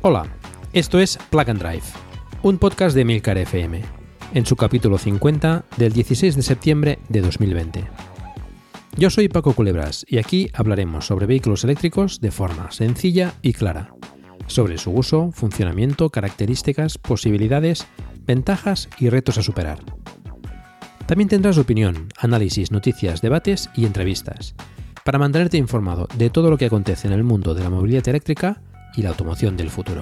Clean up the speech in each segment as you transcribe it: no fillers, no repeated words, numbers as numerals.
Hola, esto es Plug and Drive, un podcast de Emilcar FM, en su capítulo 50 del 16 de septiembre de 2020. Yo soy Paco Culebras y aquí hablaremos sobre vehículos eléctricos de forma sencilla y clara, sobre su uso, funcionamiento, características, posibilidades, ventajas y retos a superar. También tendrás opinión, análisis, noticias, debates y entrevistas, para mantenerte informado de todo lo que acontece en el mundo de la movilidad eléctrica y la automoción del futuro.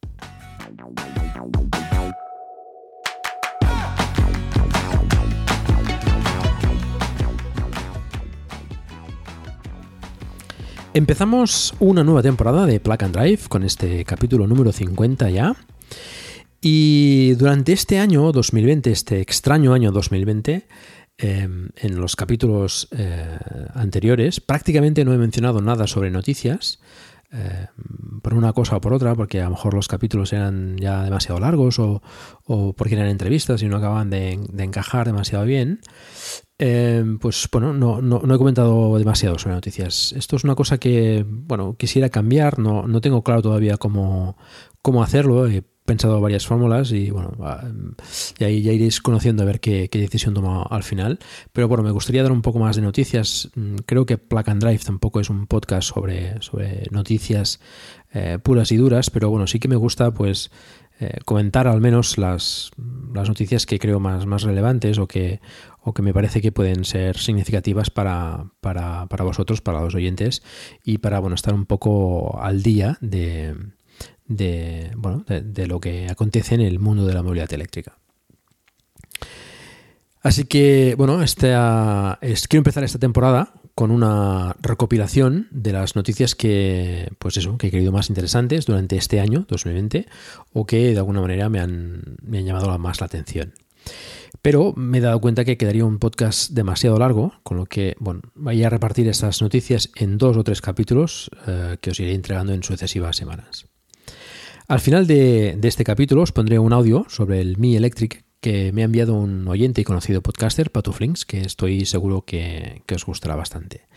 Empezamos una nueva temporada de Plug and Drive con este capítulo número 50 ya. Y durante este año 2020, este extraño año 2020, en los capítulos anteriores prácticamente no he mencionado nada sobre noticias, por una cosa o por otra, porque a lo mejor los capítulos eran ya demasiado largos o porque eran entrevistas y no acababan de encajar demasiado bien. Pues bueno, no he comentado demasiado sobre noticias. Esto es una cosa que, bueno, quisiera cambiar. No tengo claro todavía cómo hacerlo. He pensado varias fórmulas y bueno, ya iréis conociendo a ver qué decisión tomo al final. Pero bueno, me gustaría dar un poco más de noticias. Creo que Plug and Drive tampoco es un podcast sobre noticias puras y duras, pero bueno, sí que me gusta pues comentar al menos las noticias que creo más relevantes o que me parece que pueden ser significativas para vosotros, para los oyentes, y para bueno estar un poco al día de lo que acontece en el mundo de la movilidad eléctrica. Así que bueno, quiero empezar esta temporada con una recopilación de las noticias que he creído más interesantes durante este año 2020 o que de alguna manera me han llamado más la atención. Pero me he dado cuenta que quedaría un podcast demasiado largo, con lo que voy a repartir estas noticias en 2 o 3 capítulos que os iré entregando en sucesivas semanas. Al final de este capítulo os pondré un audio sobre el Mi Electric que me ha enviado un oyente y conocido podcaster, Patuflinks, que estoy seguro que os gustará bastante.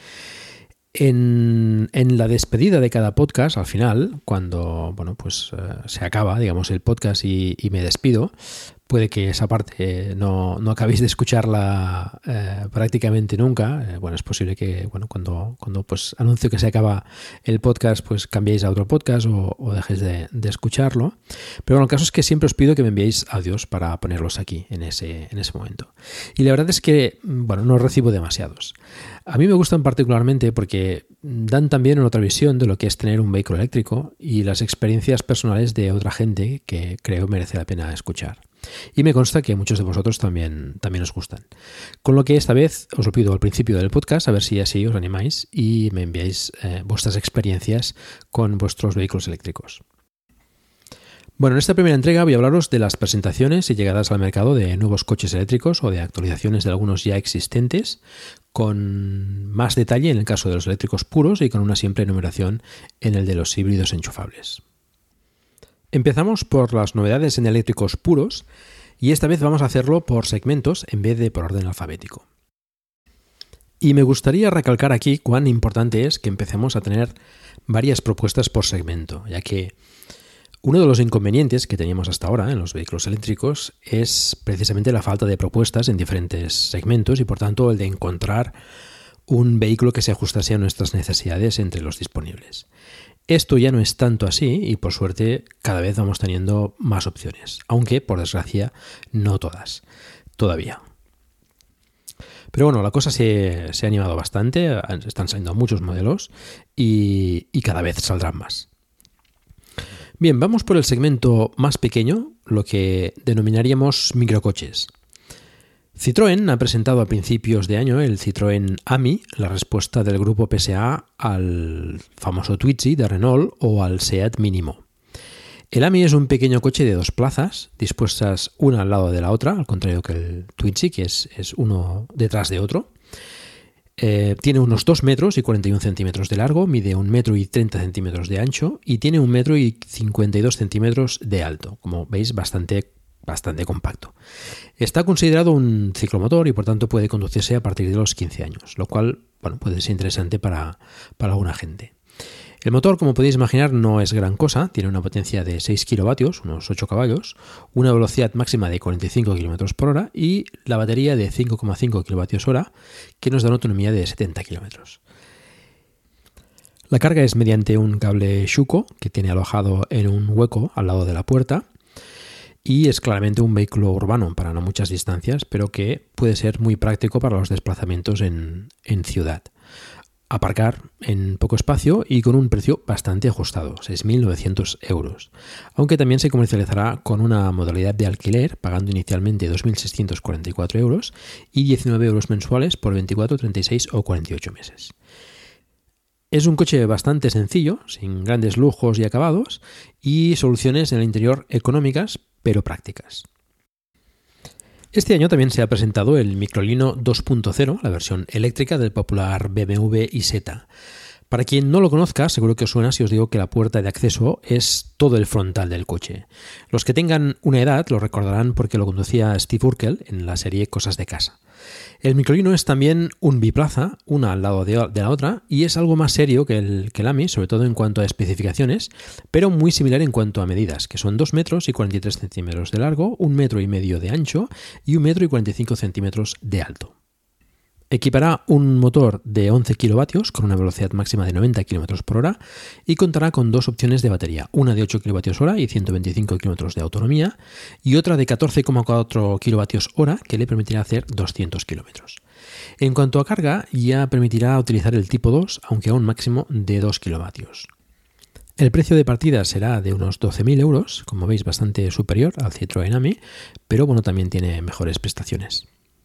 En la despedida de cada podcast, al final, cuando se acaba, digamos, el podcast y me despido, puede que esa parte no acabéis de escucharla prácticamente nunca. Es posible que cuando pues anuncio que se acaba el podcast, pues cambiéis a otro podcast o dejéis de escucharlo. Pero bueno, el caso es que siempre os pido que me enviéis audios para ponerlos aquí en ese momento. Y la verdad es que no recibo demasiados. A mí me gustan particularmente porque dan también otra visión de lo que es tener un vehículo eléctrico y las experiencias personales de otra gente que creo merece la pena escuchar. Y me consta que muchos de vosotros también os gustan. Con lo que esta vez os lo pido al principio del podcast, a ver si así os animáis y me enviáis vuestras experiencias con vuestros vehículos eléctricos. Bueno, en esta primera entrega voy a hablaros de las presentaciones y llegadas al mercado de nuevos coches eléctricos o de actualizaciones de algunos ya existentes, con más detalle en el caso de los eléctricos puros y con una simple enumeración en el de los híbridos enchufables. Empezamos por las novedades en eléctricos puros y esta vez vamos a hacerlo por segmentos en vez de por orden alfabético. Y me gustaría recalcar aquí cuán importante es que empecemos a tener varias propuestas por segmento, ya que uno de los inconvenientes que teníamos hasta ahora en los vehículos eléctricos es precisamente la falta de propuestas en diferentes segmentos y por tanto el de encontrar un vehículo que se ajustase a nuestras necesidades entre los disponibles. Esto ya no es tanto así y por suerte cada vez vamos teniendo más opciones, aunque por desgracia no todas, todavía. Pero bueno, la cosa se ha animado bastante, están saliendo muchos modelos y cada vez saldrán más. Bien, vamos por el segmento más pequeño, lo que denominaríamos microcoches. Citroën ha presentado a principios de año el Citroën Ami, la respuesta del grupo PSA al famoso Twizy de Renault o al Seat Mínimo. El Ami es un pequeño coche de 2 plazas, dispuestas una al lado de la otra, al contrario que el Twizy, que es uno detrás de otro. Tiene unos 2 metros y 41 centímetros de largo, mide 1 metro y 30 centímetros de ancho y tiene 1 metro y 52 centímetros de alto. Como veis, bastante compacto. Está considerado un ciclomotor y por tanto puede conducirse a partir de los 15 años, lo cual puede ser interesante para alguna gente. El motor, como podéis imaginar, no es gran cosa, tiene una potencia de 6 kilovatios, unos 8 caballos, una velocidad máxima de 45 km por hora y la batería de 5,5 kWh, que nos da una autonomía de 70 km. La carga es mediante un cable Shuko que tiene alojado en un hueco al lado de la puerta y es claramente un vehículo urbano para no muchas distancias, pero que puede ser muy práctico para los desplazamientos en ciudad. Aparcar en poco espacio y con un precio bastante ajustado, 6.900 euros, aunque también se comercializará con una modalidad de alquiler, pagando inicialmente 2.644 euros y 19 euros mensuales por 24, 36 o 48 meses. Es un coche bastante sencillo, sin grandes lujos y acabados, y soluciones en el interior económicas, pero prácticas. Este año también se ha presentado el Microlino 2.0, la versión eléctrica del popular BMW iZ. Para quien no lo conozca, seguro que os suena si os digo que la puerta de acceso es todo el frontal del coche. Los que tengan una edad lo recordarán porque lo conducía Steve Urkel en la serie Cosas de Casa. El Microlino es también un biplaza, una al lado de la otra, y es algo más serio que el AMI, sobre todo en cuanto a especificaciones, pero muy similar en cuanto a medidas, que son 2 metros y 43 centímetros de largo, 1,5 metros de ancho y 1 metro y 45 centímetros de alto. Equipará un motor de 11 kilovatios con una velocidad máxima de 90 km por hora y contará con dos opciones de batería, una de 8 kWh y 125 km de autonomía y otra de 14,4 kWh que le permitirá hacer 200 km. En cuanto a carga, ya permitirá utilizar el tipo 2, aunque a un máximo de 2 kilovatios. El precio de partida será de unos 12.000 euros, como veis bastante superior al Citroën AMI, pero bueno, también tiene mejores prestaciones.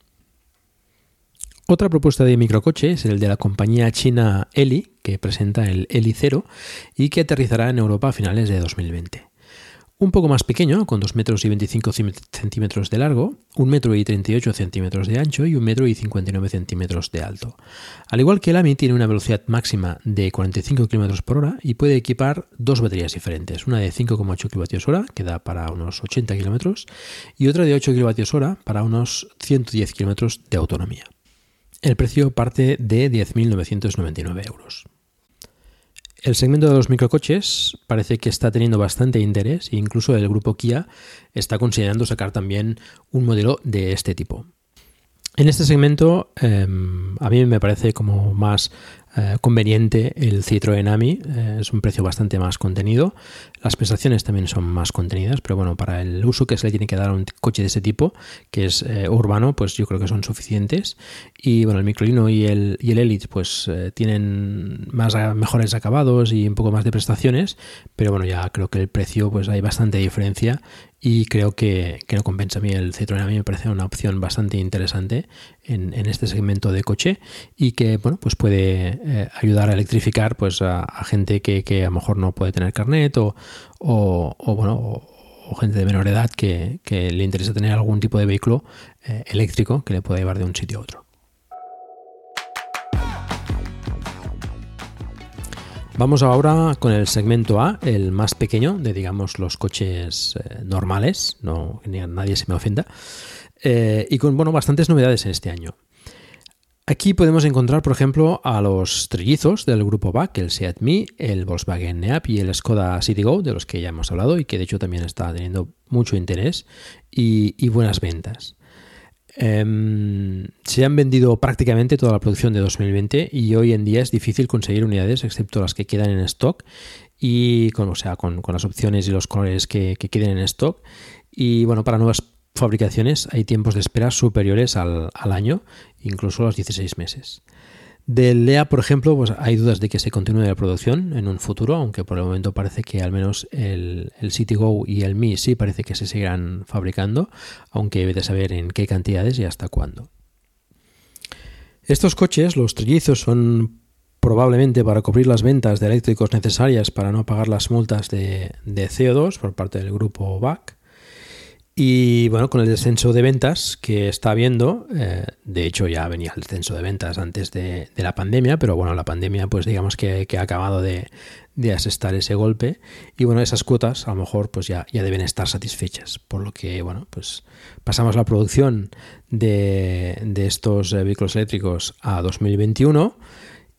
Otra propuesta de microcoche es el de la compañía china Eli, que presenta el Eli 0 y que aterrizará en Europa a finales de 2020. Un poco más pequeño, con 2 metros y 25 centímetros de largo, 1 metro y 38 centímetros de ancho y 1 metro y 59 centímetros de alto. Al igual que el AMI, tiene una velocidad máxima de 45 km por hora y puede equipar dos baterías diferentes, una de 5,8 kWh, que da para unos 80 km, y otra de 8 kWh para unos 110 km de autonomía. El precio parte de 10.999 euros. El segmento de los microcoches parece que está teniendo bastante interés e incluso el grupo Kia está considerando sacar también un modelo de este tipo. En este segmento a mí me parece como más conveniente el Citroën AMI, es un precio bastante más contenido, las prestaciones también son más contenidas, pero bueno, para el uso que se le tiene que dar a un coche de ese tipo, que es urbano, pues yo creo que son suficientes. Y bueno, el Microlino y el Elite pues tienen mejores acabados y un poco más de prestaciones, pero bueno, ya creo que el precio pues hay bastante diferencia y creo que no compensa. A mí el Citroën AMI me parece una opción bastante interesante en este segmento de coche y que bueno, pues puede ayudar a electrificar pues a gente que a lo mejor no puede tener carnet o gente de menor edad que le interesa tener algún tipo de vehículo eléctrico que le pueda llevar de un sitio a otro. Vamos ahora con el segmento A, el más pequeño de, digamos, los coches normales, no que nadie se me ofenda, y con bastantes novedades en este año. Aquí podemos encontrar, por ejemplo, a los trillizos del grupo VAC, el Seat Mii, el Volkswagen Neap y el Skoda Citigo, de los que ya hemos hablado y que de hecho también está teniendo mucho interés y buenas ventas. Se han vendido prácticamente toda la producción de 2020 y hoy en día es difícil conseguir unidades excepto las que quedan en stock y con las opciones y los colores que queden en stock. Y bueno, para nuevas fabricaciones hay tiempos de espera superiores al año, incluso los 16 meses. Del Lea, por ejemplo, pues hay dudas de que se continúe la producción en un futuro, aunque por el momento parece que al menos el Citigo y el Mii sí parece que se seguirán fabricando, aunque debe de saber en qué cantidades y hasta cuándo. Estos coches, los trillizos, son probablemente para cubrir las ventas de eléctricos necesarias para no pagar las multas de CO2 por parte del grupo VAC. Y bueno, con el descenso de ventas que está habiendo, de hecho ya venía el descenso de ventas antes de la pandemia, pero bueno, la pandemia pues digamos que ha acabado de asestar ese golpe y bueno, esas cuotas a lo mejor pues ya deben estar satisfechas, por lo que bueno, pues pasamos la producción de estos vehículos eléctricos a 2021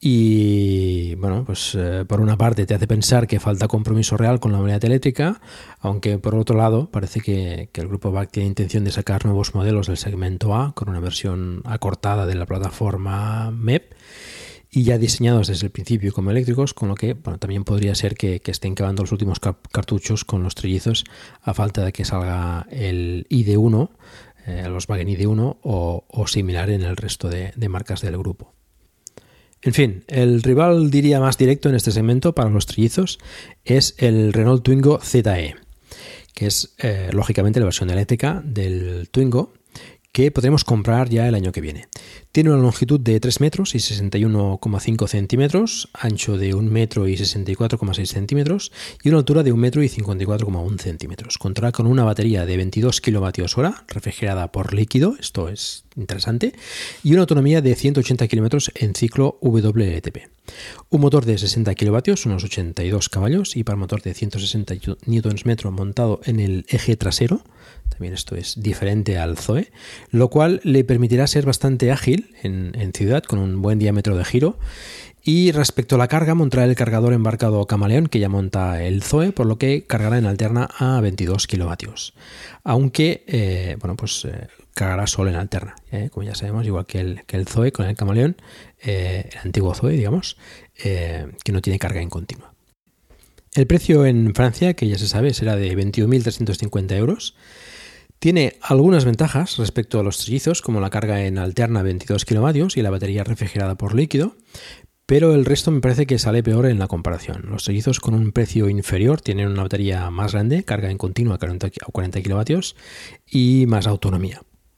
Y bueno, pues por una parte te hace pensar que falta compromiso real con la movilidad eléctrica, aunque por otro lado parece que el grupo BAC tiene intención de sacar nuevos modelos del segmento A con una versión acortada de la plataforma MEP y ya diseñados desde el principio como eléctricos, con lo que bueno, también podría ser que estén quemando los últimos cartuchos con los trillizos a falta de que salga el ID1, el Volkswagen ID1 o similar en el resto de marcas del grupo. En fin, el rival diría más directo en este segmento para los trillizos es el Renault Twingo ZE, que es lógicamente la versión eléctrica del Twingo que podremos comprar ya el año que viene. Tiene una longitud de 3 metros y 61,5 centímetros, ancho de 1 metro y 64,6 centímetros y una altura de 1 metro y 54,1 centímetros. Contará con una batería de 22 kilovatios hora, refrigerada por líquido, esto es interesante, y una autonomía de 180 kilómetros en ciclo WLTP. Un motor de 60 kilovatios, unos 82 caballos, y para motor de 160 Nm montado en el eje trasero. También esto es diferente al Zoe, lo cual le permitirá ser bastante ágil en ciudad con un buen diámetro de giro. Y respecto a la carga, montará el cargador embarcado Camaleón que ya monta el Zoe, por lo que cargará en alterna a 22 kilovatios. Aunque, cargará solo en alterna, como ya sabemos, igual que el Zoe con el Camaleón, el antiguo Zoe, digamos, que no tiene carga en continua. El precio en Francia, que ya se sabe, será de 21.350 euros. Tiene algunas ventajas respecto a los trillizos, como la carga en alterna 22 kilovatios y la batería refrigerada por líquido, pero el resto me parece que sale peor en la comparación. Los trillizos con un precio inferior tienen una batería más grande, carga en continua a 40 kilovatios y más autonomía.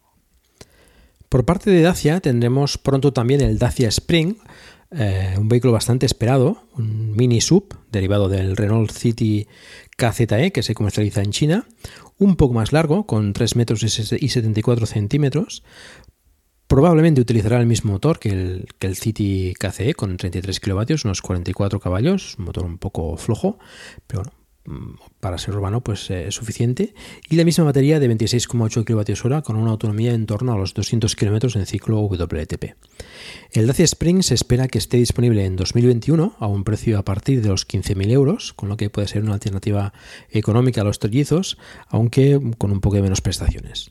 Por parte de Dacia tendremos pronto también el Dacia Spring, un vehículo bastante esperado, un mini sub derivado del Renault City KZE que se comercializa en China, un poco más largo, con 3 metros y 74 centímetros. Probablemente utilizará el mismo motor que el City KCE con 33 kilovatios, unos 44 caballos, un motor un poco flojo, pero bueno, para ser urbano pues es suficiente. Y la misma batería de 26,8 kilovatios hora con una autonomía en torno a los 200 kilómetros en ciclo WLTP. El Dacia Spring se espera que esté disponible en 2021 a un precio a partir de los 15.000 euros, con lo que puede ser una alternativa económica a los trillizos, aunque con un poco de menos prestaciones.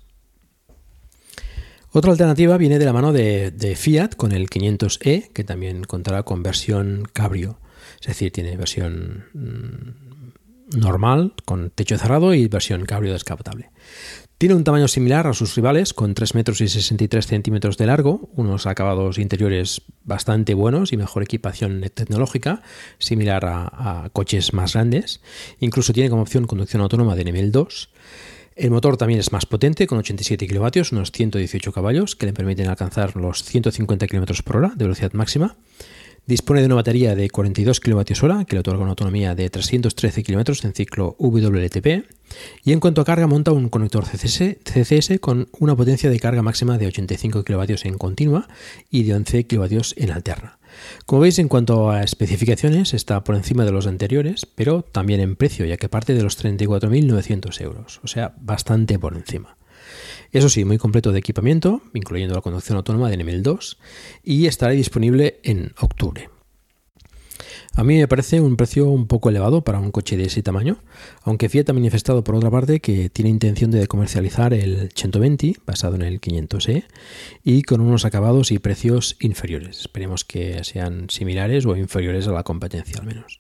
Otra alternativa viene de la mano de Fiat con el 500e, que también contará con versión cabrio, es decir, tiene versión normal con techo cerrado y versión cabrio descapotable. Tiene un tamaño similar a sus rivales, con 3 metros y 63 centímetros de largo, unos acabados interiores bastante buenos y mejor equipación tecnológica, similar a coches más grandes. Incluso tiene como opción conducción autónoma de nivel 2. El motor también es más potente, con 87 kilovatios, unos 118 caballos, que le permiten alcanzar los 150 km por hora de velocidad máxima. Dispone de una batería de 42 kWh, que le otorga una autonomía de 313 km en ciclo WLTP. Y en cuanto a carga, monta un conector CCS con una potencia de carga máxima de 85 kW en continua y de 11 kW en alterna. Como veis, en cuanto a especificaciones, está por encima de los anteriores, pero también en precio, ya que parte de los 34.900 euros, o sea, bastante por encima. Eso sí, muy completo de equipamiento, incluyendo la conducción autónoma de nivel 2, y estará disponible en octubre. A mí me parece un precio un poco elevado para un coche de ese tamaño, aunque Fiat ha manifestado por otra parte que tiene intención de comercializar el 120, basado en el 500e, y con unos acabados y precios inferiores. Esperemos que sean similares o inferiores a la competencia al menos.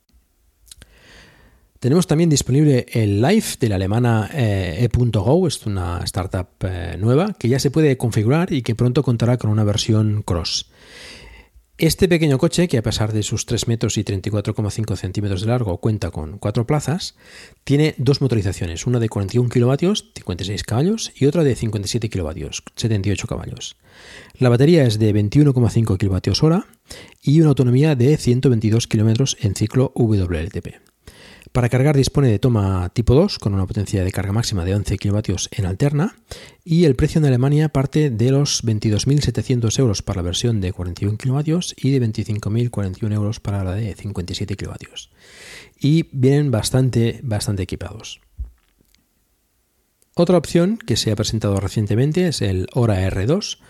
Tenemos también disponible el Life de la alemana E.Go, es una startup nueva que ya se puede configurar y que pronto contará con una versión Cross. Este pequeño coche, que a pesar de sus 3 metros y 34,5 centímetros de largo cuenta con 4 plazas, tiene dos motorizaciones, una de 41 kilovatios, 56 caballos, y otra de 57 kilovatios, 78 caballos. La batería es de 21,5 kilovatios hora y una autonomía de 122 kilómetros en ciclo WLTP. Para cargar dispone de toma tipo 2 con una potencia de carga máxima de 11 kilovatios en alterna, y el precio en Alemania parte de los 22.700 euros para la versión de 41 kilovatios y de 25.041 euros para la de 57 kilovatios. Y vienen bastante equipados. Otra opción que se ha presentado recientemente es el Ora R2,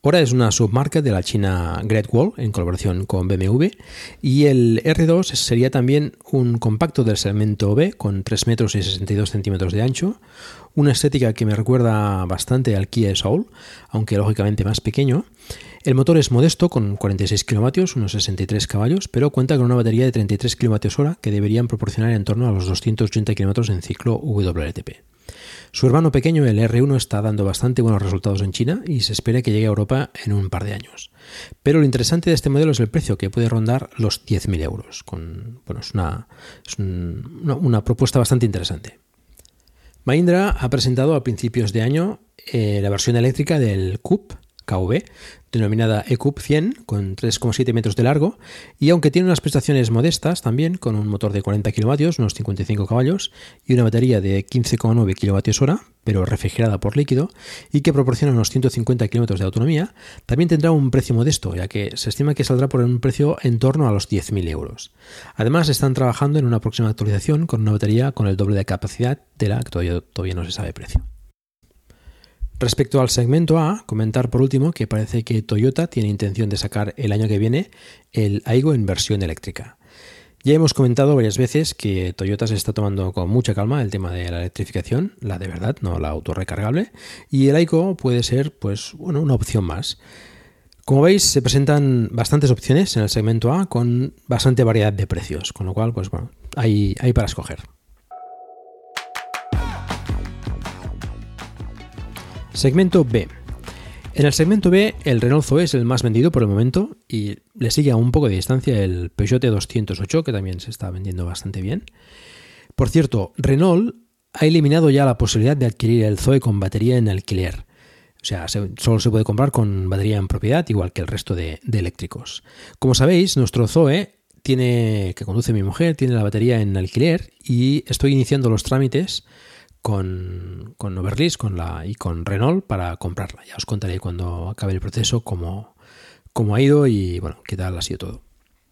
Ora es una submarca de la china Great Wall en colaboración con BMW, y el R2 sería también un compacto del segmento B con 3 metros y 62 centímetros de ancho, una estética que me recuerda bastante al Kia Soul, aunque lógicamente más pequeño. El motor es modesto con 46 kilovatios, unos 63 caballos, pero cuenta con una batería de 33 kWh que deberían proporcionar en torno a los 280 km en ciclo WLTP. Su hermano pequeño, el R1, está dando bastante buenos resultados en China y se espera que llegue a Europa en un par de años. Pero lo interesante de este modelo es el precio, que puede rondar los 10.000 euros. Es una propuesta bastante interesante. Mahindra ha presentado a principios de año la versión eléctrica del Coupe KV, denominada E-Coupe 100, con 3,7 metros de largo, y aunque tiene unas prestaciones modestas también, con un motor de 40 kilovatios, unos 55 caballos, y una batería de 15,9 kWh, pero refrigerada por líquido, y que proporciona unos 150 kilómetros de autonomía, también tendrá un precio modesto, ya que se estima que saldrá por un precio en torno a los 10.000 euros. Además, están trabajando en una próxima actualización con una batería con el doble de capacidad de la que todavía no se sabe precio. Respecto al segmento A, comentar por último que parece que Toyota tiene intención de sacar el año que viene el Aygo en versión eléctrica. Ya hemos comentado varias veces que Toyota se está tomando con mucha calma el tema de la electrificación, la de verdad, no la autorrecargable, y el Aygo puede ser una opción más. Como veis, se presentan bastantes opciones en el segmento A con bastante variedad de precios, con lo cual hay para escoger. Segmento B. En el segmento B, el Renault Zoe es el más vendido por el momento y le sigue a un poco de distancia el Peugeot 208, que también se está vendiendo bastante bien. Por cierto, Renault ha eliminado ya la posibilidad de adquirir el Zoe con batería en alquiler. O sea, solo se puede comprar con batería en propiedad, igual que el resto de eléctricos. Como sabéis, nuestro Zoe que conduce mi mujer, tiene la batería en alquiler y estoy iniciando los trámites con Overlease y con Renault para comprarla. Ya os contaré cuando acabe el proceso cómo ha ido y qué tal ha sido todo.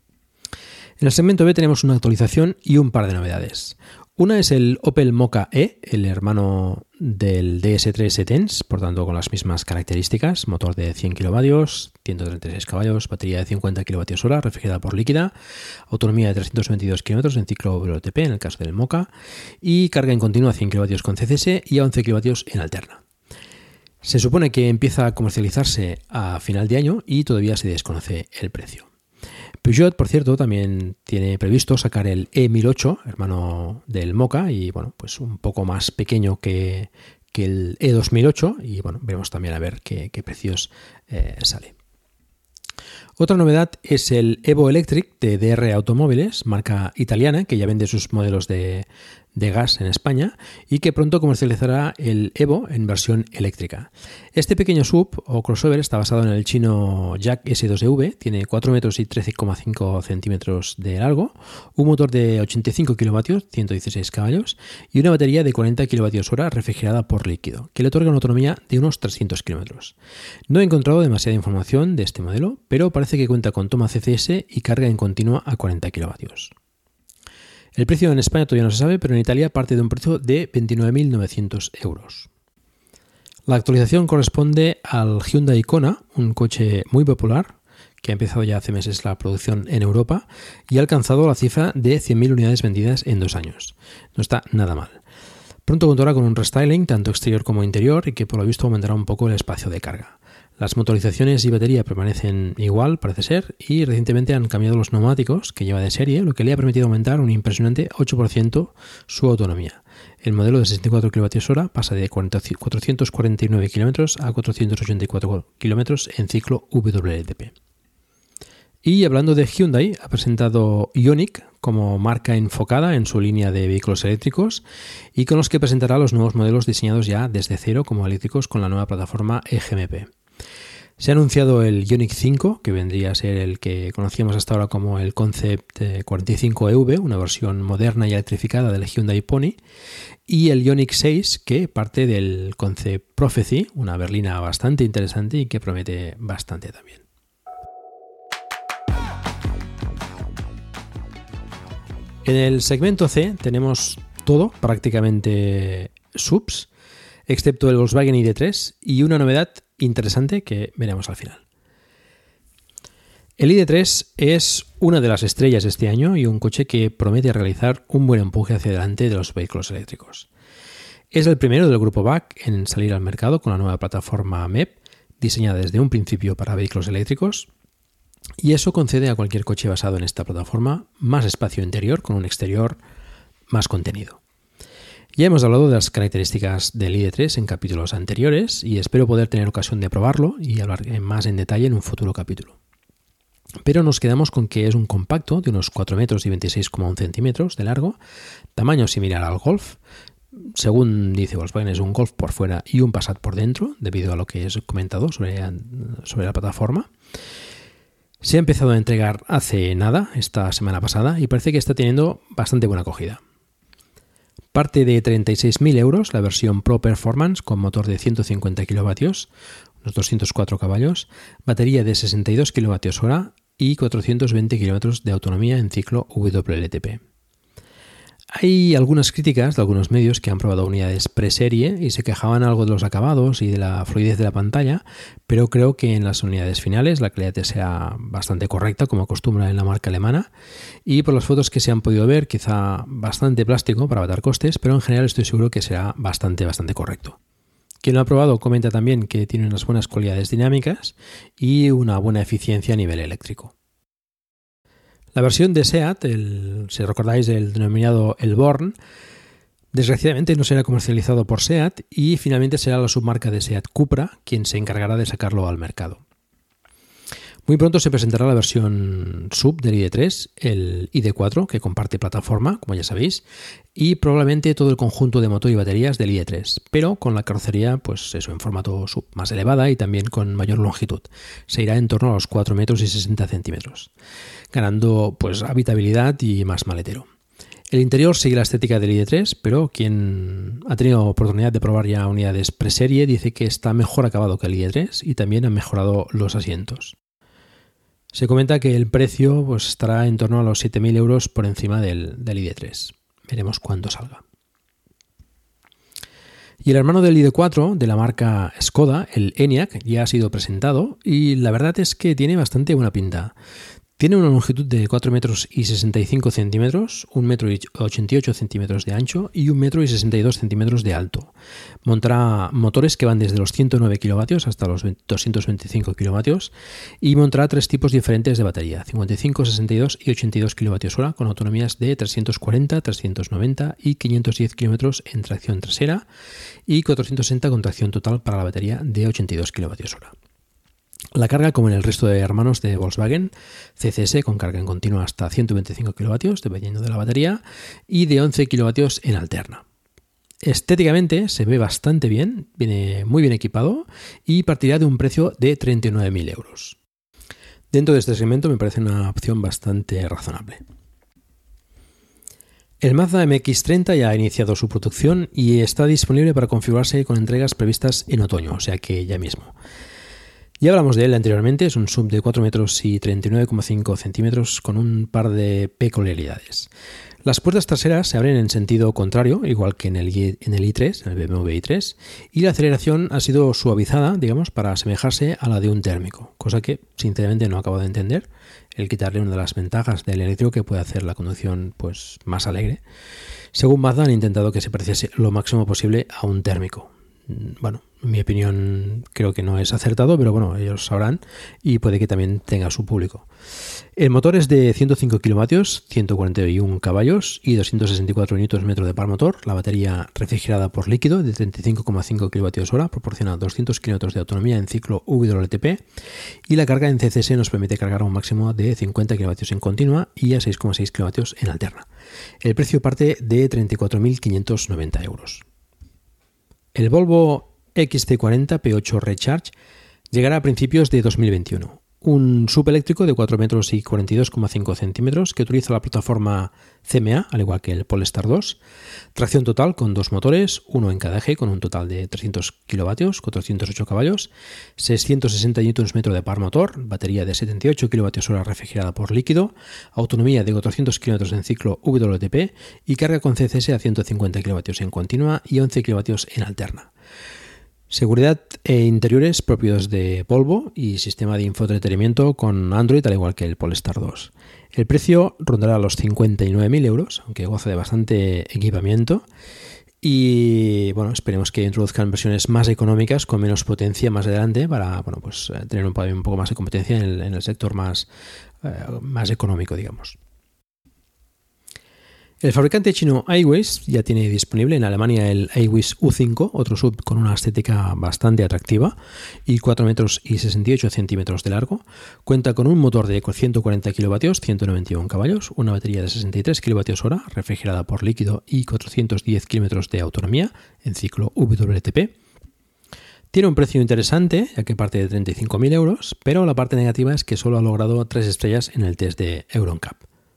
En el segmento B tenemos una actualización y un par de novedades. Una es el Opel Mokka-e, el hermano del DS3 e-Tense, por tanto con las mismas características, motor de 100 kilovatios, 136 caballos, batería de 50 kWh, refrigerada por líquida, autonomía de 322 km en ciclo WLTP en el caso del Mokka, y carga en continua a 100 kW con CCS y a 11 kW en alterna. Se supone que empieza a comercializarse a final de año y todavía se desconoce el precio. Peugeot, por cierto, también tiene previsto sacar el E1008, hermano del Mokka, y un poco más pequeño que el E2008, y veremos también a ver qué precios sale. Otra novedad es el Evo Electric de DR Automóviles, marca italiana, que ya vende sus modelos de gas en España y que pronto comercializará el Evo en versión eléctrica. Este pequeño sub o crossover está basado en el chino Jack S2EV, tiene 4 metros y 13,5 centímetros de largo, un motor de 85 kilovatios, 116 caballos y una batería de 40 kWh refrigerada por líquido, que le otorga una autonomía de unos 300 kilómetros. No he encontrado demasiada información de este modelo, pero parece que cuenta con toma CCS y carga en continua a 40 kilovatios. El precio en España todavía no se sabe, pero en Italia parte de un precio de 29.900 euros. La actualización corresponde al Hyundai Kona, un coche muy popular que ha empezado ya hace meses la producción en Europa y ha alcanzado la cifra de 100.000 unidades vendidas en 2 años. No está nada mal. Pronto contará con un restyling tanto exterior como interior y que por lo visto aumentará un poco el espacio de carga. Las motorizaciones y batería permanecen igual, parece ser, y recientemente han cambiado los neumáticos que lleva de serie, lo que le ha permitido aumentar un impresionante 8% su autonomía. El modelo de 64 kWh pasa de 449 km a 484 km en ciclo WLTP. Y hablando de Hyundai, ha presentado Ioniq como marca enfocada en su línea de vehículos eléctricos y con los que presentará los nuevos modelos diseñados ya desde cero como eléctricos con la nueva plataforma eGMP. Se ha anunciado el Ioniq 5, que vendría a ser el que conocíamos hasta ahora como el Concept 45EV, una versión moderna y electrificada del Hyundai Pony, y el Ioniq 6, que parte del Concept Prophecy, una berlina bastante interesante y que promete bastante también. En el segmento C tenemos todo, prácticamente subs, excepto el Volkswagen ID.3 y una novedad interesante que veremos al final. El ID.3 es una de las estrellas de este año y un coche que promete realizar un buen empuje hacia adelante de los vehículos eléctricos. Es el primero del grupo BAC en salir al mercado con la nueva plataforma MEP, diseñada desde un principio para vehículos eléctricos, y eso concede a cualquier coche basado en esta plataforma más espacio interior con un exterior más contenido. Ya hemos hablado de las características del ID.3 en capítulos anteriores y espero poder tener ocasión de probarlo y hablar más en detalle en un futuro capítulo. Pero nos quedamos con que es un compacto de unos 4 metros y 26,1 centímetros de largo, tamaño similar al Golf. Según dice Volkswagen, es un Golf por fuera y un Passat por dentro, debido a lo que he comentado sobre la plataforma. Se ha empezado a entregar hace nada, esta semana pasada, y parece que está teniendo bastante buena acogida. Parte de 36.000 euros la versión Pro Performance con motor de 150 kilovatios, unos 204 caballos, batería de 62 kWh y 420 km de autonomía en ciclo WLTP. Hay algunas críticas de algunos medios que han probado unidades preserie y se quejaban algo de los acabados y de la fluidez de la pantalla, pero creo que en las unidades finales la calidad sea bastante correcta, como acostumbra en la marca alemana, y por las fotos que se han podido ver, quizá bastante plástico para abatar costes, pero en general estoy seguro que será bastante correcto. Quien lo ha probado comenta también que tiene unas buenas cualidades dinámicas y una buena eficiencia a nivel eléctrico. La versión de SEAT, si recordáis el denominado el Born, desgraciadamente no será comercializado por SEAT y finalmente será la submarca de SEAT Cupra quien se encargará de sacarlo al mercado. Muy pronto se presentará la versión sub del ID.3, el ID.4, que comparte plataforma, como ya sabéis, y probablemente todo el conjunto de motor y baterías del ID.3, pero con la carrocería, pues eso, en formato sub más elevada y también con mayor longitud. Se irá en torno a los 4 metros y 60 centímetros, ganando pues habitabilidad y más maletero. El interior sigue la estética del ID.3, pero quien ha tenido oportunidad de probar ya unidades preserie dice que está mejor acabado que el ID.3 y también han mejorado los asientos. Se comenta que el precio pues, estará en torno a los 7.000 euros por encima del ID.3. Veremos cuándo salga. Y el hermano del ID.4 de la marca Skoda, el Enyaq, ya ha sido presentado y la verdad es que tiene bastante buena pinta. Tiene una longitud de 4 metros y 65 centímetros, 1 metro y 88 centímetros de ancho y 1 metro y 62 centímetros de alto. Montará motores que van desde los 109 kilovatios hasta los 225 kilovatios y montará 3 tipos diferentes de batería, 55, 62 y 82 kilovatios hora con autonomías de 340, 390 y 510 kilómetros en tracción trasera y 460 con tracción total para la batería de 82 kilovatios hora. La carga, como en el resto de hermanos de Volkswagen, CCS con carga en continua hasta 125 kilovatios, dependiendo de la batería, y de 11 kilovatios en alterna. Estéticamente se ve bastante bien, viene muy bien equipado y partirá de un precio de 39.000 euros. Dentro de este segmento me parece una opción bastante razonable. El Mazda MX-30 ya ha iniciado su producción y está disponible para configurarse con entregas previstas en otoño, o sea que ya mismo. Ya hablamos de él anteriormente, es un sub de 4 metros y 39,5 centímetros con un par de peculiaridades. Las puertas traseras se abren en sentido contrario, igual que en el i3, en el BMW i3, y la aceleración ha sido suavizada, digamos, para asemejarse a la de un térmico, cosa que sinceramente no acabo de entender, el quitarle una de las ventajas del eléctrico que puede hacer la conducción pues, más alegre. Según Mazda han intentado que se pareciese lo máximo posible a un térmico. Bueno, en mi opinión creo que no es acertado, pero bueno, ellos sabrán y puede que también tenga su público. El motor es de 105 kilovatios, 141 caballos y 264 Nm de par motor. La batería refrigerada por líquido de 35,5 kWh proporciona 200 km de autonomía en ciclo WLTP y la carga en CCS nos permite cargar a un máximo de 50 kW en continua y a 6,6 kW en alterna. El precio parte de 34.590 euros. El Volvo XC40 P8 Recharge llegará a principios de 2021. Un subeléctrico de 4 metros y 42,5 centímetros que utiliza la plataforma CMA, al igual que el Polestar 2. Tracción total con 2 motores, uno en cada eje con un total de 300 kilovatios, 408 caballos, 660 Nm de par motor, batería de 78 kWh refrigerada por líquido, autonomía de 400 km en ciclo WLTP y carga con CCS a 150 kW en continua y 11 kW en alterna. Seguridad e interiores propios de Volvo y sistema de infoentretenimiento con Android, al igual que el Polestar 2. El precio rondará los 59.000 euros, aunque goza de bastante equipamiento. Y bueno, esperemos que introduzcan versiones más económicas con menos potencia más adelante para tener un poco más de competencia en el sector más económico, digamos. El fabricante chino iWays ya tiene disponible en Alemania el iWays U5, otro SUV con una estética bastante atractiva y 4 metros y 68 centímetros de largo. Cuenta con un motor de 140 kilovatios, 191 caballos, una batería de 63 kWh refrigerada por líquido y 410 kilómetros de autonomía en ciclo WLTP. Tiene un precio interesante, ya que parte de 35.000 euros, pero la parte negativa es que solo ha logrado 3 estrellas en el test de Euro NCAP.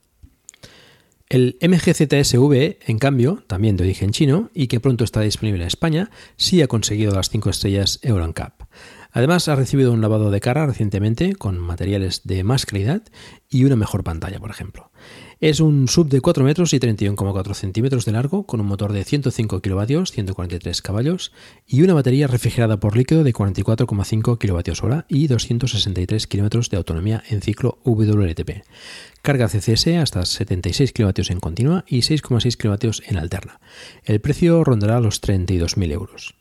El MG ZS-V, en cambio, también de origen chino y que pronto estará disponible en España, sí ha conseguido las 5 estrellas Euro NCAP. Además, ha recibido un lavado de cara recientemente con materiales de más calidad y una mejor pantalla, por ejemplo. Es un SUV de 4 metros y 31,4 centímetros de largo con un motor de 105 kilovatios, 143 caballos y una batería refrigerada por líquido de 44,5 kWh y 263 kilómetros de autonomía en ciclo WLTP. Carga CCS hasta 76 kilovatios en continua y 6,6 kilovatios en alterna. El precio rondará los 32.000 euros.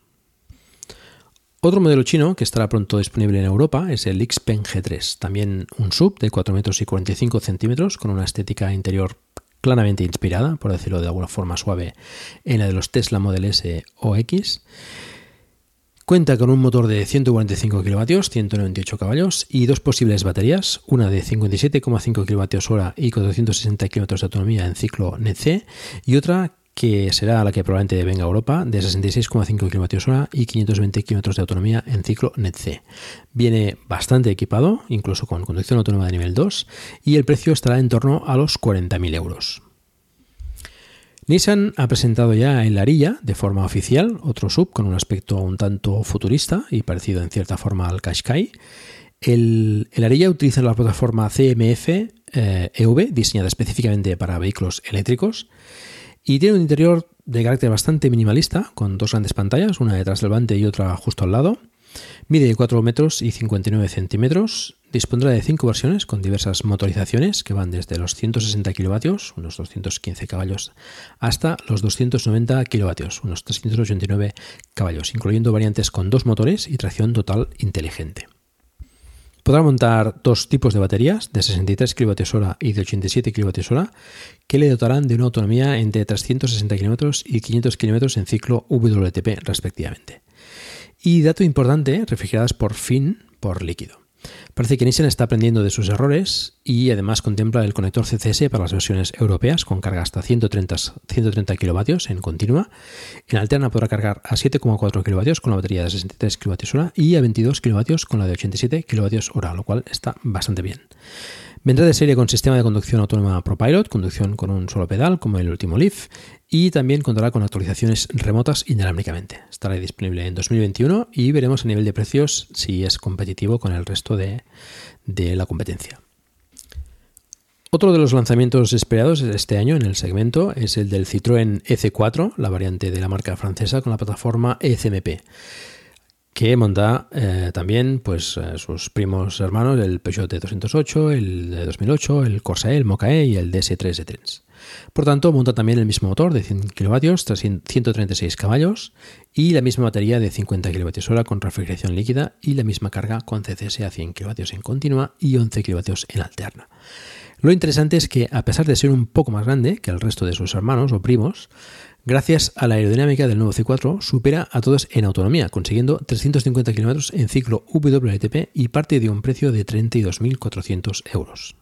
Otro modelo chino que estará pronto disponible en Europa es el Xpeng G3, también un SUV de 4 metros y 45 centímetros con una estética interior claramente inspirada, por decirlo de alguna forma suave, en la de los Tesla Model S o X. Cuenta con un motor de 145 kilovatios, 198 caballos y 2 posibles baterías, una de 57,5 kWh y 460 km de autonomía en ciclo NET-C y otra que será la que probablemente venga a Europa, de 66,5 kWh y 520 km de autonomía en ciclo NET-C. Viene bastante equipado, incluso con conducción autónoma de nivel 2, y el precio estará en torno a los 40.000 euros. Nissan ha presentado ya el Ariya de forma oficial, otro SUV con un aspecto un tanto futurista y parecido en cierta forma al Qashqai. El Ariya utiliza la plataforma CMF EV, diseñada específicamente para vehículos eléctricos, y tiene un interior de carácter bastante minimalista, con 2 grandes pantallas, una detrás del volante y otra justo al lado. Mide 4 metros y 59 centímetros. Dispondrá de 5 versiones con diversas motorizaciones que van desde los 160 kilovatios, unos 215 caballos, hasta los 290 kilovatios, unos 389 caballos, incluyendo variantes con 2 motores y tracción total inteligente. Podrá montar 2 tipos de baterías de 63 kWh y de 87 kWh que le dotarán de una autonomía entre 360 km y 500 km en ciclo WLTP respectivamente. Y dato importante, refrigeradas por fin por líquido. Parece que Nissan está aprendiendo de sus errores y además contempla el conector CCS para las versiones europeas con carga hasta 130 kilovatios en continua. En alterna podrá cargar a 7,4 kilovatios con la batería de 63 kWh y a 22 kilovatios con la de 87 kWh, lo cual está bastante bien. Vendrá de serie con sistema de conducción autónoma ProPilot, conducción con un solo pedal como el último Leaf, y también contará con actualizaciones remotas inalámbricamente. Estará disponible en 2021 y veremos a nivel de precios si es competitivo con el resto de la competencia. Otro de los lanzamientos esperados este año en el segmento es el del Citroën EC4, la variante de la marca francesa con la plataforma ECMP, que monta también sus primos hermanos, el Peugeot D208, el de 2008, el Corsa E, el Moka E y el DS3 E-Trans. Por tanto, monta también el mismo motor de 100 kilovatios, 136 caballos y la misma batería de 50 kWh con refrigeración líquida y la misma carga con CCS a 100 kilovatios en continua y 11 kilovatios en alterna. Lo interesante es que, a pesar de ser un poco más grande que el resto de sus hermanos o primos, gracias a la aerodinámica del nuevo C4, supera a todos en autonomía, consiguiendo 350 km en ciclo WLTP y parte de un precio de 32.400 euros.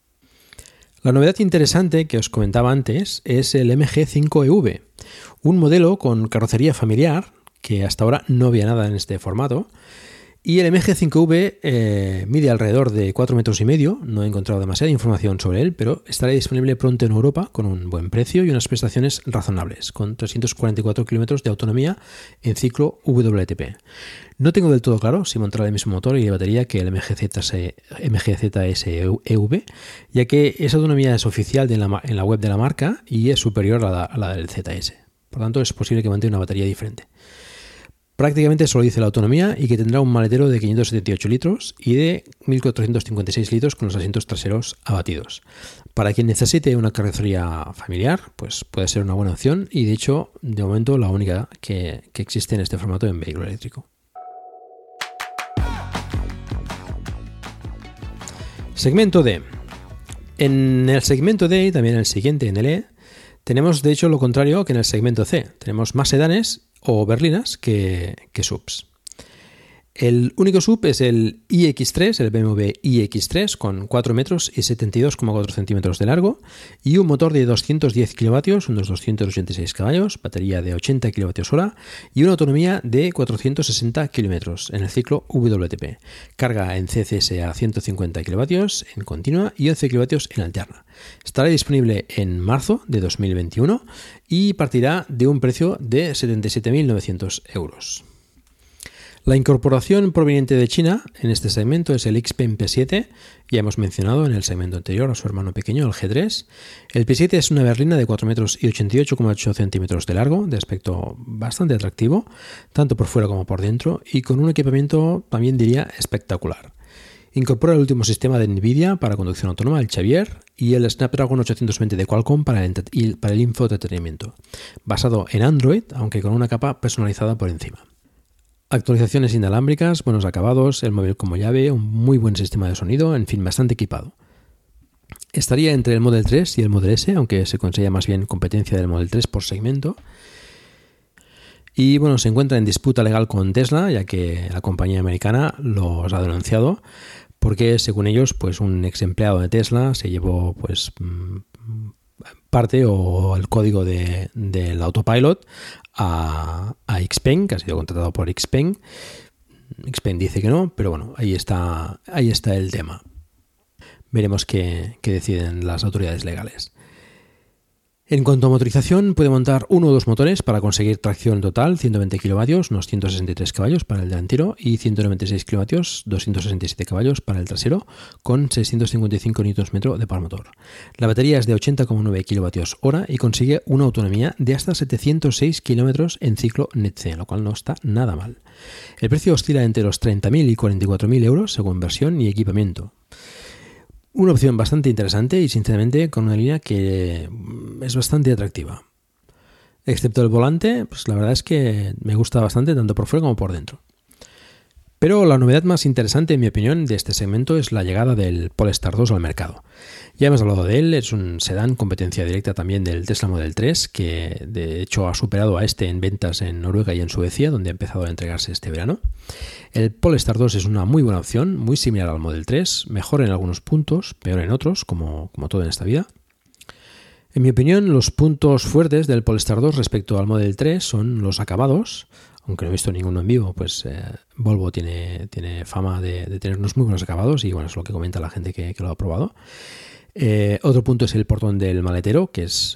La novedad interesante que os comentaba antes es el MG5EV, un modelo con carrocería familiar, que hasta ahora no había nada en este formato. Y el MG5V mide alrededor de 4 metros y medio, no he encontrado demasiada información sobre él, pero estará disponible pronto en Europa con un buen precio y unas prestaciones razonables, con 344 kilómetros de autonomía en ciclo WLTP. No tengo del todo claro si montará el mismo motor y batería que el MG ZS-EV, ya que esa autonomía es oficial en la web de la marca y es superior a la del ZS. Por tanto, es posible que mantenga una batería diferente. Prácticamente solo dice la autonomía y que tendrá un maletero de 578 litros y de 1.456 litros con los asientos traseros abatidos. Para quien necesite una carrocería familiar, pues puede ser una buena opción y de hecho, de momento, la única que existe en este formato en vehículo eléctrico. Segmento D. En el segmento D y también en el siguiente, en el E, tenemos de hecho lo contrario que en el segmento C. Tenemos más sedanes o berlinas que subs. El único sub es el iX3, el BMW iX3 con 4 metros y 72,4 centímetros de largo y un motor de 210 kilovatios, unos 286 caballos, batería de 80 kWh y una autonomía de 460 kilómetros en el ciclo WLTP. Carga en CCS a 150 kilovatios en continua y 11 kilovatios en alterna. Estará disponible en marzo de 2021 y partirá de un precio de 77.900 euros. La incorporación proveniente de China en este segmento es el Xpeng P7, ya hemos mencionado en el segmento anterior a su hermano pequeño, el G3. El P7 es una berlina de 4 metros y 88,8 centímetros de largo, de aspecto bastante atractivo, tanto por fuera como por dentro, y con un equipamiento, también diría, espectacular. Incorpora el último sistema de NVIDIA para conducción autónoma, el Xavier, y el Snapdragon 820 de Qualcomm para el infoentretenimiento, basado en Android, aunque con una capa personalizada por encima. Actualizaciones inalámbricas, buenos acabados, el móvil como llave, un muy buen sistema de sonido, en fin, bastante equipado. Estaría entre el Model 3 y el Model S, aunque se considera más bien competencia del Model 3 por segmento. Y bueno, se encuentra en disputa legal con Tesla, ya que la compañía americana los ha denunciado, porque según ellos, pues un ex empleado de Tesla se llevó pues parte o el código del autopilot a Xpeng, que ha sido contratado por Xpeng. Xpeng dice que no, pero bueno, ahí está el tema. Veremos qué deciden las autoridades legales. En cuanto a motorización, puede montar uno o dos motores para conseguir tracción total, 120 kilovatios, unos 163 caballos para el delantero y 196 kilovatios, 267 caballos para el trasero, con 655 Nm de par motor. La batería es de 80,9 kWh y consigue una autonomía de hasta 706 km en ciclo NETC, lo cual no está nada mal. El precio oscila entre los 30.000 y 44.000 euros según versión y equipamiento. Una opción bastante interesante y sinceramente con una línea que es bastante atractiva. Excepto el volante, pues la verdad es que me gusta bastante tanto por fuera como por dentro. Pero la novedad más interesante, en mi opinión, de este segmento es la llegada del Polestar 2 al mercado. Ya hemos hablado de él, es un sedán competencia directa también del Tesla Model 3, que de hecho ha superado a este en ventas en Noruega y en Suecia, donde ha empezado a entregarse este verano. El Polestar 2 es una muy buena opción, muy similar al Model 3, mejor en algunos puntos, peor en otros, como todo en esta vida. En mi opinión, los puntos fuertes del Polestar 2 respecto al Model 3 son los acabados. Aunque no he visto ninguno en vivo, pues Volvo tiene fama de tener unos muy buenos acabados y bueno, es lo que comenta la gente que lo ha probado. Otro punto es el portón del maletero, que es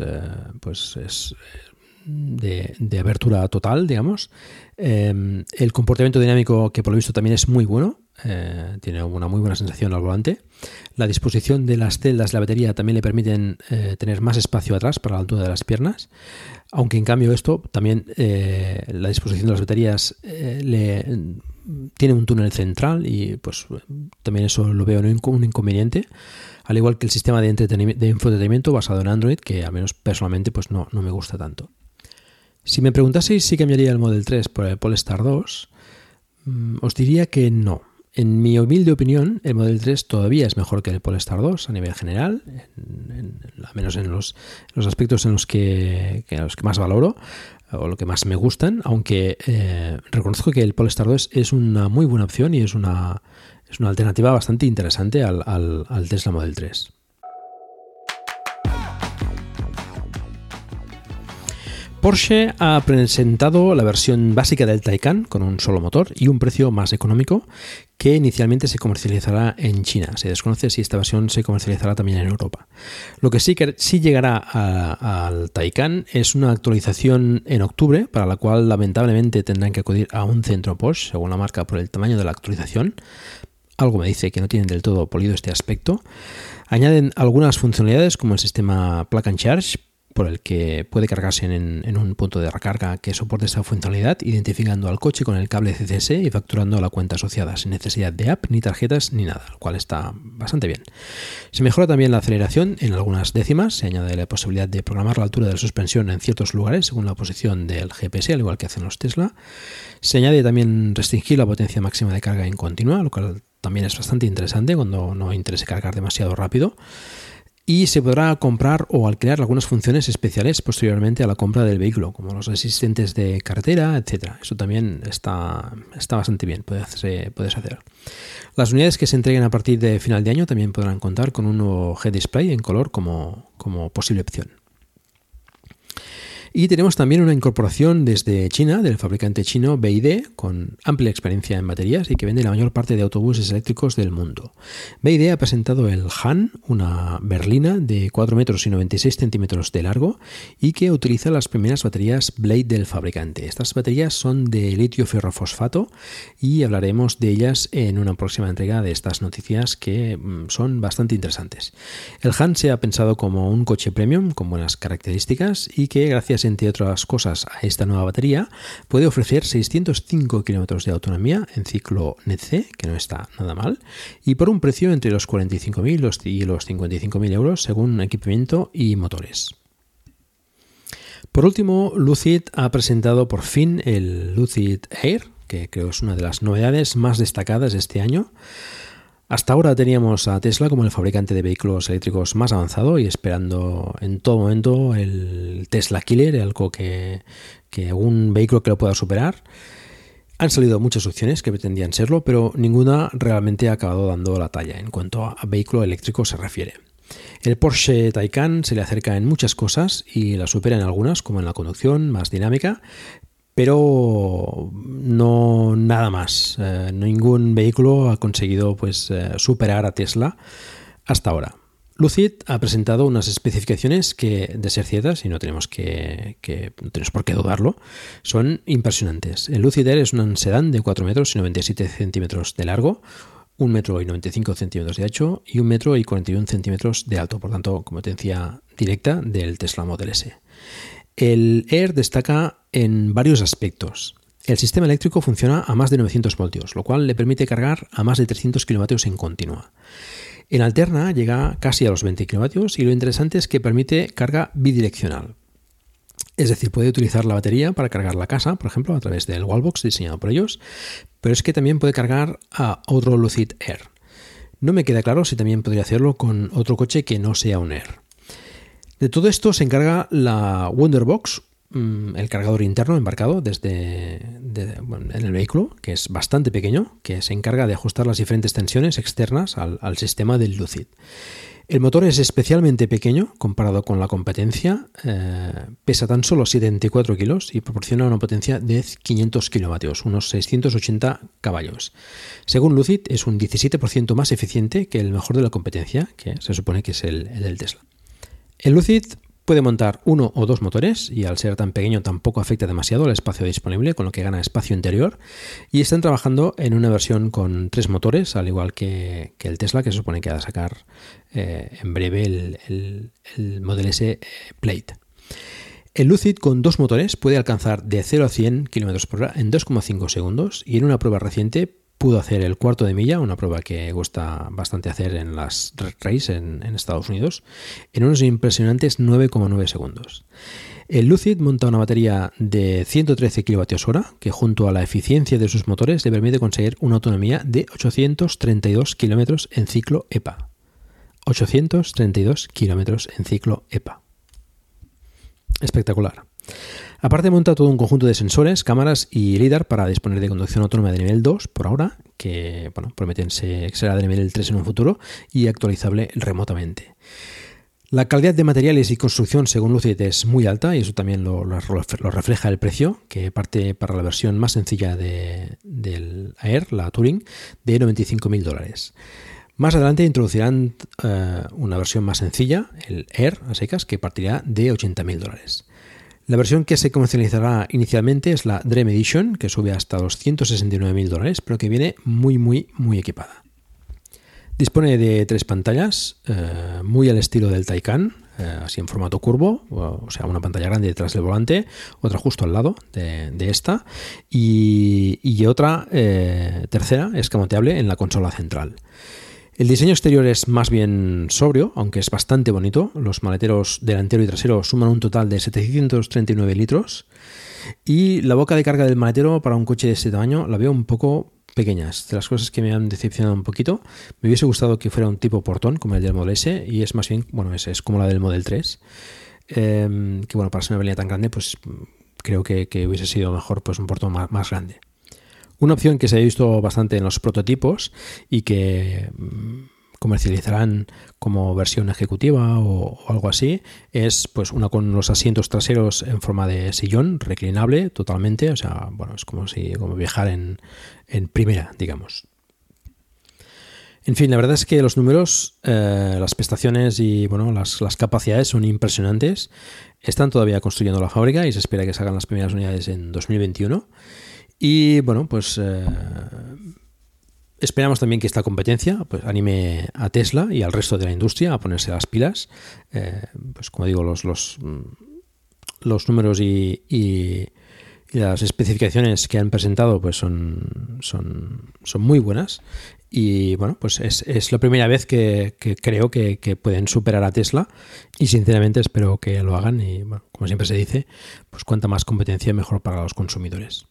de abertura total, digamos. El comportamiento dinámico, que por lo visto también es muy bueno, tiene una muy buena sensación al volante. La disposición de las celdas de la batería también le permiten tener más espacio atrás para la altura de las piernas, aunque en cambio esto también, la disposición de las baterías tiene un túnel central y pues también eso lo veo un inconveniente, al igual que el sistema de infoentretenimiento basado en Android, que al menos personalmente pues no me gusta tanto. Si me preguntaseis si cambiaría el Model 3 por el Polestar 2, os diría que no. En mi humilde opinión, el Model 3 todavía es mejor que el Polestar 2 a nivel general, al menos en los aspectos en los que más valoro o lo que más me gustan, aunque reconozco que el Polestar 2 es una muy buena opción y es una alternativa bastante interesante al Tesla Model 3. Porsche ha presentado la versión básica del Taycan con un solo motor y un precio más económico que inicialmente se comercializará en China. Se desconoce si esta versión se comercializará también en Europa. Lo que sí llegará al Taycan es una actualización en octubre, para la cual lamentablemente tendrán que acudir a un centro Porsche, según la marca, por el tamaño de la actualización. Algo me dice que no tienen del todo polido este aspecto. Añaden algunas funcionalidades como el sistema Plug and Charge, por el que puede cargarse en un punto de recarga que soporte esta funcionalidad, identificando al coche con el cable CCS y facturando a la cuenta asociada, sin necesidad de app, ni tarjetas, ni nada, lo cual está bastante bien. Se mejora también la aceleración en algunas décimas, se añade la posibilidad de programar la altura de la suspensión en ciertos lugares según la posición del GPS, al igual que hacen los Tesla. Se añade también restringir la potencia máxima de carga en continua, lo cual también es bastante interesante cuando no interese cargar demasiado rápido. Y se podrá comprar o alquilar algunas funciones especiales posteriormente a la compra del vehículo, como los asistentes de carretera, etc. Eso también está bastante bien, puedes hacer. Las unidades que se entreguen a partir de final de año también podrán contar con un nuevo Head Display en color como posible opción. Y tenemos también una incorporación desde China, del fabricante chino BYD, con amplia experiencia en baterías y que vende la mayor parte de autobuses eléctricos del mundo. BYD ha presentado el Han, una berlina de 4 metros y 96 centímetros de largo y que utiliza las primeras baterías Blade del fabricante. Estas baterías son de litio ferrofosfato y hablaremos de ellas en una próxima entrega de estas noticias que son bastante interesantes. El Han se ha pensado como un coche premium con buenas características y que gracias entre otras cosas a esta nueva batería puede ofrecer 605 kilómetros de autonomía en ciclo NET-C, que no está nada mal, y por un precio entre los 45.000 y los 55.000 euros según equipamiento y motores. Por último, Lucid ha presentado por fin el Lucid Air, que creo es una de las novedades más destacadas de este año. Hasta ahora teníamos a Tesla como el fabricante de vehículos eléctricos más avanzado y esperando en todo momento el Tesla Killer, algo que un vehículo que lo pueda superar. Han salido muchas opciones que pretendían serlo, pero ninguna realmente ha acabado dando la talla en cuanto a vehículo eléctrico se refiere. El Porsche Taycan se le acerca en muchas cosas y la supera en algunas, como en la conducción más dinámica, pero no nada más. Ningún vehículo ha conseguido superar a Tesla hasta ahora. Lucid ha presentado unas especificaciones que, de ser ciertas, y no tenemos por qué dudarlo, son impresionantes. El Lucid Air es un sedán de 4 metros y 97 centímetros de largo, 1 metro y 95 centímetros de ancho y 1 metro y 41 centímetros de alto, por tanto, competencia directa del Tesla Model S. El Air destaca en varios aspectos. El sistema eléctrico funciona a más de 900 voltios, lo cual le permite cargar a más de 300 kilovatios en continua. En alterna llega casi a los 20 kilovatios y lo interesante es que permite carga bidireccional. Es decir, puede utilizar la batería para cargar la casa, por ejemplo, a través del Wallbox diseñado por ellos, pero es que también puede cargar a otro Lucid Air. No me queda claro si también podría hacerlo con otro coche que no sea un Air. De todo esto se encarga la Wonderbox, el cargador interno embarcado en el vehículo, que es bastante pequeño, que se encarga de ajustar las diferentes tensiones externas al sistema del Lucid. El motor es especialmente pequeño comparado con la competencia, pesa tan solo 74 kilos y proporciona una potencia de 500 kilovatios, unos 680 caballos. Según Lucid, es un 17% más eficiente que el mejor de la competencia, que se supone que es el del Tesla. El Lucid puede montar 1 o 2 motores y al ser tan pequeño tampoco afecta demasiado el espacio disponible, con lo que gana espacio interior, y están trabajando en una versión con 3 motores, al igual que el Tesla, que se supone que va a sacar en breve el Model S Plaid. El Lucid con 2 motores puede alcanzar de 0 a 100 km/h en 2,5 segundos y en una prueba reciente pudo hacer el cuarto de milla, una prueba que gusta bastante hacer en las race en Estados Unidos, en unos impresionantes 9,9 segundos. El Lucid monta una batería de 113 kWh que junto a la eficiencia de sus motores le permite conseguir una autonomía de 832 km en ciclo EPA. 832 km en ciclo EPA. Espectacular. Aparte monta todo un conjunto de sensores, cámaras y LiDAR para disponer de conducción autónoma de nivel 2 por ahora, que prometen que será de nivel 3 en un futuro y actualizable remotamente. La calidad de materiales y construcción según Lucid es muy alta y eso también lo refleja el precio, que parte para la versión más sencilla del Air, la Touring, de $95.000. Más adelante introducirán una versión más sencilla, el Air a secas, que partirá de $80.000. La versión que se comercializará inicialmente es la Dream Edition, que sube hasta los $169.000, pero que viene muy equipada. Dispone de 3 pantallas, muy al estilo del Taycan, así en formato curvo, o sea, una pantalla grande detrás del volante, otra justo al lado de esta, y otra tercera escamoteable en la consola central. El diseño exterior es más bien sobrio, aunque es bastante bonito. Los maleteros delantero y trasero suman un total de 739 litros y la boca de carga del maletero para un coche de este tamaño la veo un poco pequeñas. De las cosas que me han decepcionado un poquito, me hubiese gustado que fuera un tipo portón como el del Model S, y es más bien, bueno, es como la del Model 3, que bueno, para ser una berlina tan grande, pues creo que hubiese sido mejor pues un portón más grande. Una opción que se ha visto bastante en los prototipos y que comercializarán como versión ejecutiva o algo así es pues una con los asientos traseros en forma de sillón reclinable totalmente, o sea, bueno, es como viajar en primera, digamos. En fin, la verdad es que los números, las prestaciones y bueno, las capacidades son impresionantes. Están todavía construyendo la fábrica y se espera que salgan las primeras unidades en 2021. Y bueno, pues esperamos también que esta competencia pues anime a Tesla y al resto de la industria a ponerse las pilas. Pues como digo, los números y las especificaciones que han presentado pues son muy buenas. Y bueno, pues es la primera vez que creo que pueden superar a Tesla, y sinceramente espero que lo hagan. Y bueno, como siempre se dice, pues cuanta más competencia mejor para los consumidores.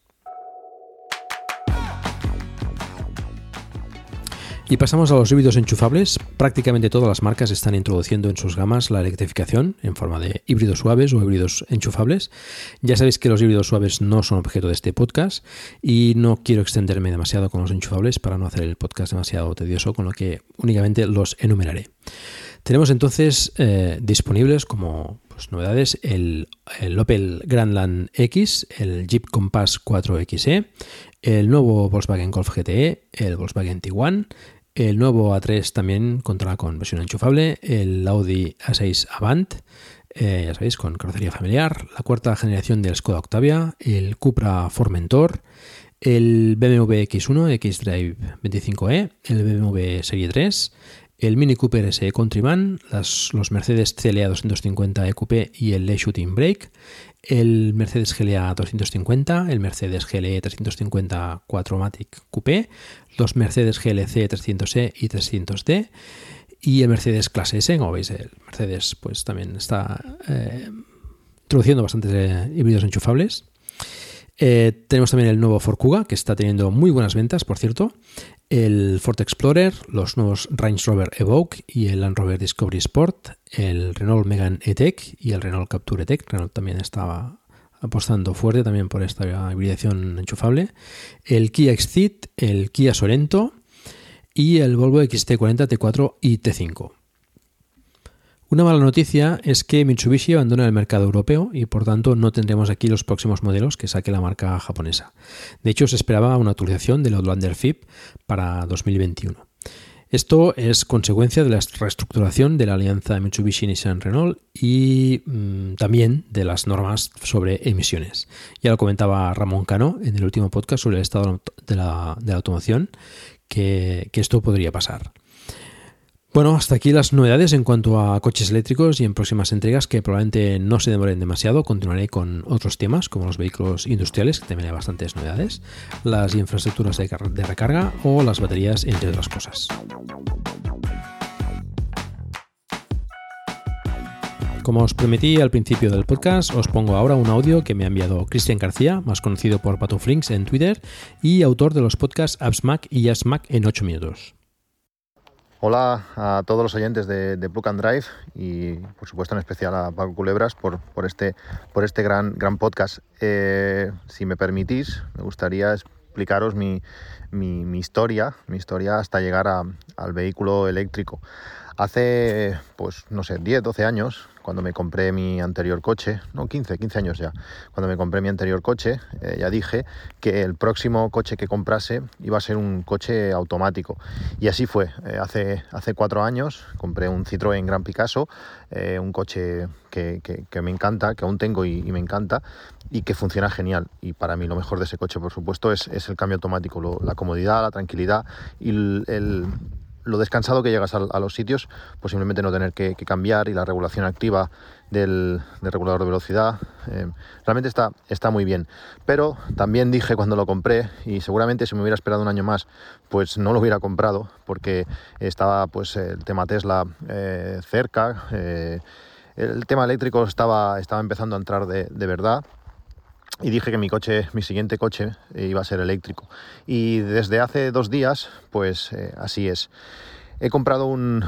Y pasamos a los híbridos enchufables. Prácticamente todas las marcas están introduciendo en sus gamas la electrificación en forma de híbridos suaves o híbridos enchufables. Ya sabéis que los híbridos suaves no son objeto de este podcast y no quiero extenderme demasiado con los enchufables para no hacer el podcast demasiado tedioso, con lo que únicamente los enumeraré. Tenemos entonces disponibles como pues, novedades el Opel Grandland X, el Jeep Compass 4xe, el nuevo Volkswagen Golf GTE, el Volkswagen Tiguan, el nuevo A3 también contará con versión enchufable, el Audi A6 Avant, ya sabéis, con carrocería familiar, la cuarta generación del Skoda Octavia, el Cupra Formentor, el BMW X1 xDrive 25e, el BMW Serie 3, el Mini Cooper SE Countryman, los Mercedes CLA 250 EQP y el E-Shooting Brake, el Mercedes GLA 250, el Mercedes GLE 350 4MATIC Coupé, los Mercedes GLC 300e y 300D y el Mercedes Clase S. Como veis, el Mercedes pues también está introduciendo bastantes híbridos enchufables. Tenemos también el nuevo Ford Kuga, que está teniendo muy buenas ventas, por cierto, el Ford Explorer, los nuevos Range Rover Evoque y el Land Rover Discovery Sport, el Renault Megane E-Tech y el Renault Captur E-Tech. Renault también estaba apostando fuerte también por esta hibridación enchufable, el Kia Exceed, el Kia Sorento y el Volvo XT40 T4 y T5. Una mala noticia es que Mitsubishi abandona el mercado europeo y por tanto no tendremos aquí los próximos modelos que saque la marca japonesa. De hecho, se esperaba una actualización del Outlander FIP para 2021. Esto es consecuencia de la reestructuración de la alianza Mitsubishi-Nissan-Renault y también de las normas sobre emisiones. Ya lo comentaba Ramón Cano en el último podcast sobre el estado de la automoción, que esto podría pasar. Bueno, hasta aquí las novedades en cuanto a coches eléctricos, y en próximas entregas, que probablemente no se demoren demasiado, continuaré con otros temas como los vehículos industriales, que también hay bastantes novedades, las infraestructuras de recarga o las baterías, entre otras cosas. Como os prometí al principio del podcast, os pongo ahora un audio que me ha enviado Cristian García, más conocido por Patuflinks en Twitter y autor de los podcasts Apps Mac y Just Mac en 8 minutos. Hola a todos los oyentes de Plug and Drive y por supuesto en especial a Paco Culebras por este gran podcast. Si me permitís, me gustaría explicaros mi historia hasta llegar al vehículo eléctrico. Hace, 10, 12 años, cuando me compré mi anterior coche, 15 años ya, cuando me compré mi anterior coche, ya dije que el próximo coche que comprase iba a ser un coche automático. Y así fue. Hace 4 años compré un Citroën Gran Picasso, un coche que me encanta, que aún tengo y me encanta, y que funciona genial. Y para mí lo mejor de ese coche, por supuesto, es el cambio automático, la comodidad, la tranquilidad y lo descansado que llegas a los sitios, pues simplemente no tener que cambiar, y la regulación activa del regulador de velocidad, realmente está muy bien. Pero también dije cuando lo compré, y seguramente si me hubiera esperado un año más, pues no lo hubiera comprado, porque estaba pues el tema Tesla cerca, el tema eléctrico estaba empezando a entrar de verdad. Y dije que mi siguiente coche iba a ser eléctrico. Y desde hace 2 días, pues así es. He comprado un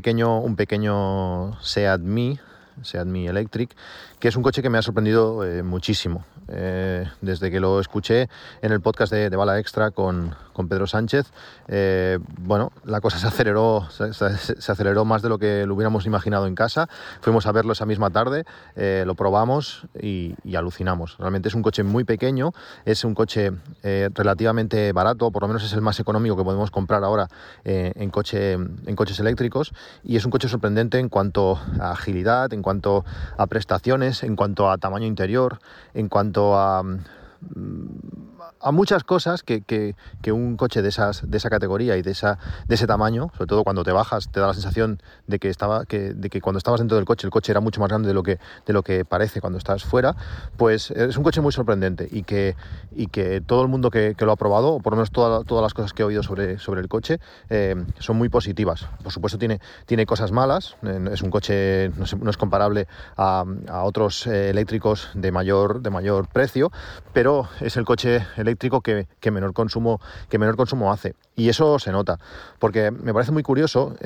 pequeño Seat Mii Electric, que es un coche que me ha sorprendido muchísimo. Desde que lo escuché en el podcast de Bala Extra con Pedro Sánchez, la cosa se aceleró más de lo que lo hubiéramos imaginado en casa. Fuimos a verlo esa misma tarde, lo probamos y alucinamos. Realmente es un coche muy pequeño, es un coche relativamente barato, por lo menos es el más económico que podemos comprar ahora en coches eléctricos, y es un coche sorprendente en cuanto a agilidad, en cuanto a prestaciones, en cuanto a tamaño interior, en cuanto a muchas cosas que un coche de esa categoría y de ese tamaño, sobre todo cuando te bajas, te da la sensación de que cuando estabas dentro del coche, el coche era mucho más grande de lo que parece cuando estás fuera. Pues es un coche muy sorprendente, y que todo el mundo que lo ha probado, o por lo menos todas las cosas que he oído sobre el coche, son muy positivas. Por supuesto tiene cosas malas, es un coche, no es comparable a otros eléctricos de mayor precio, pero es el coche eléctrico que menor consumo hace, y eso se nota, porque me parece muy curioso.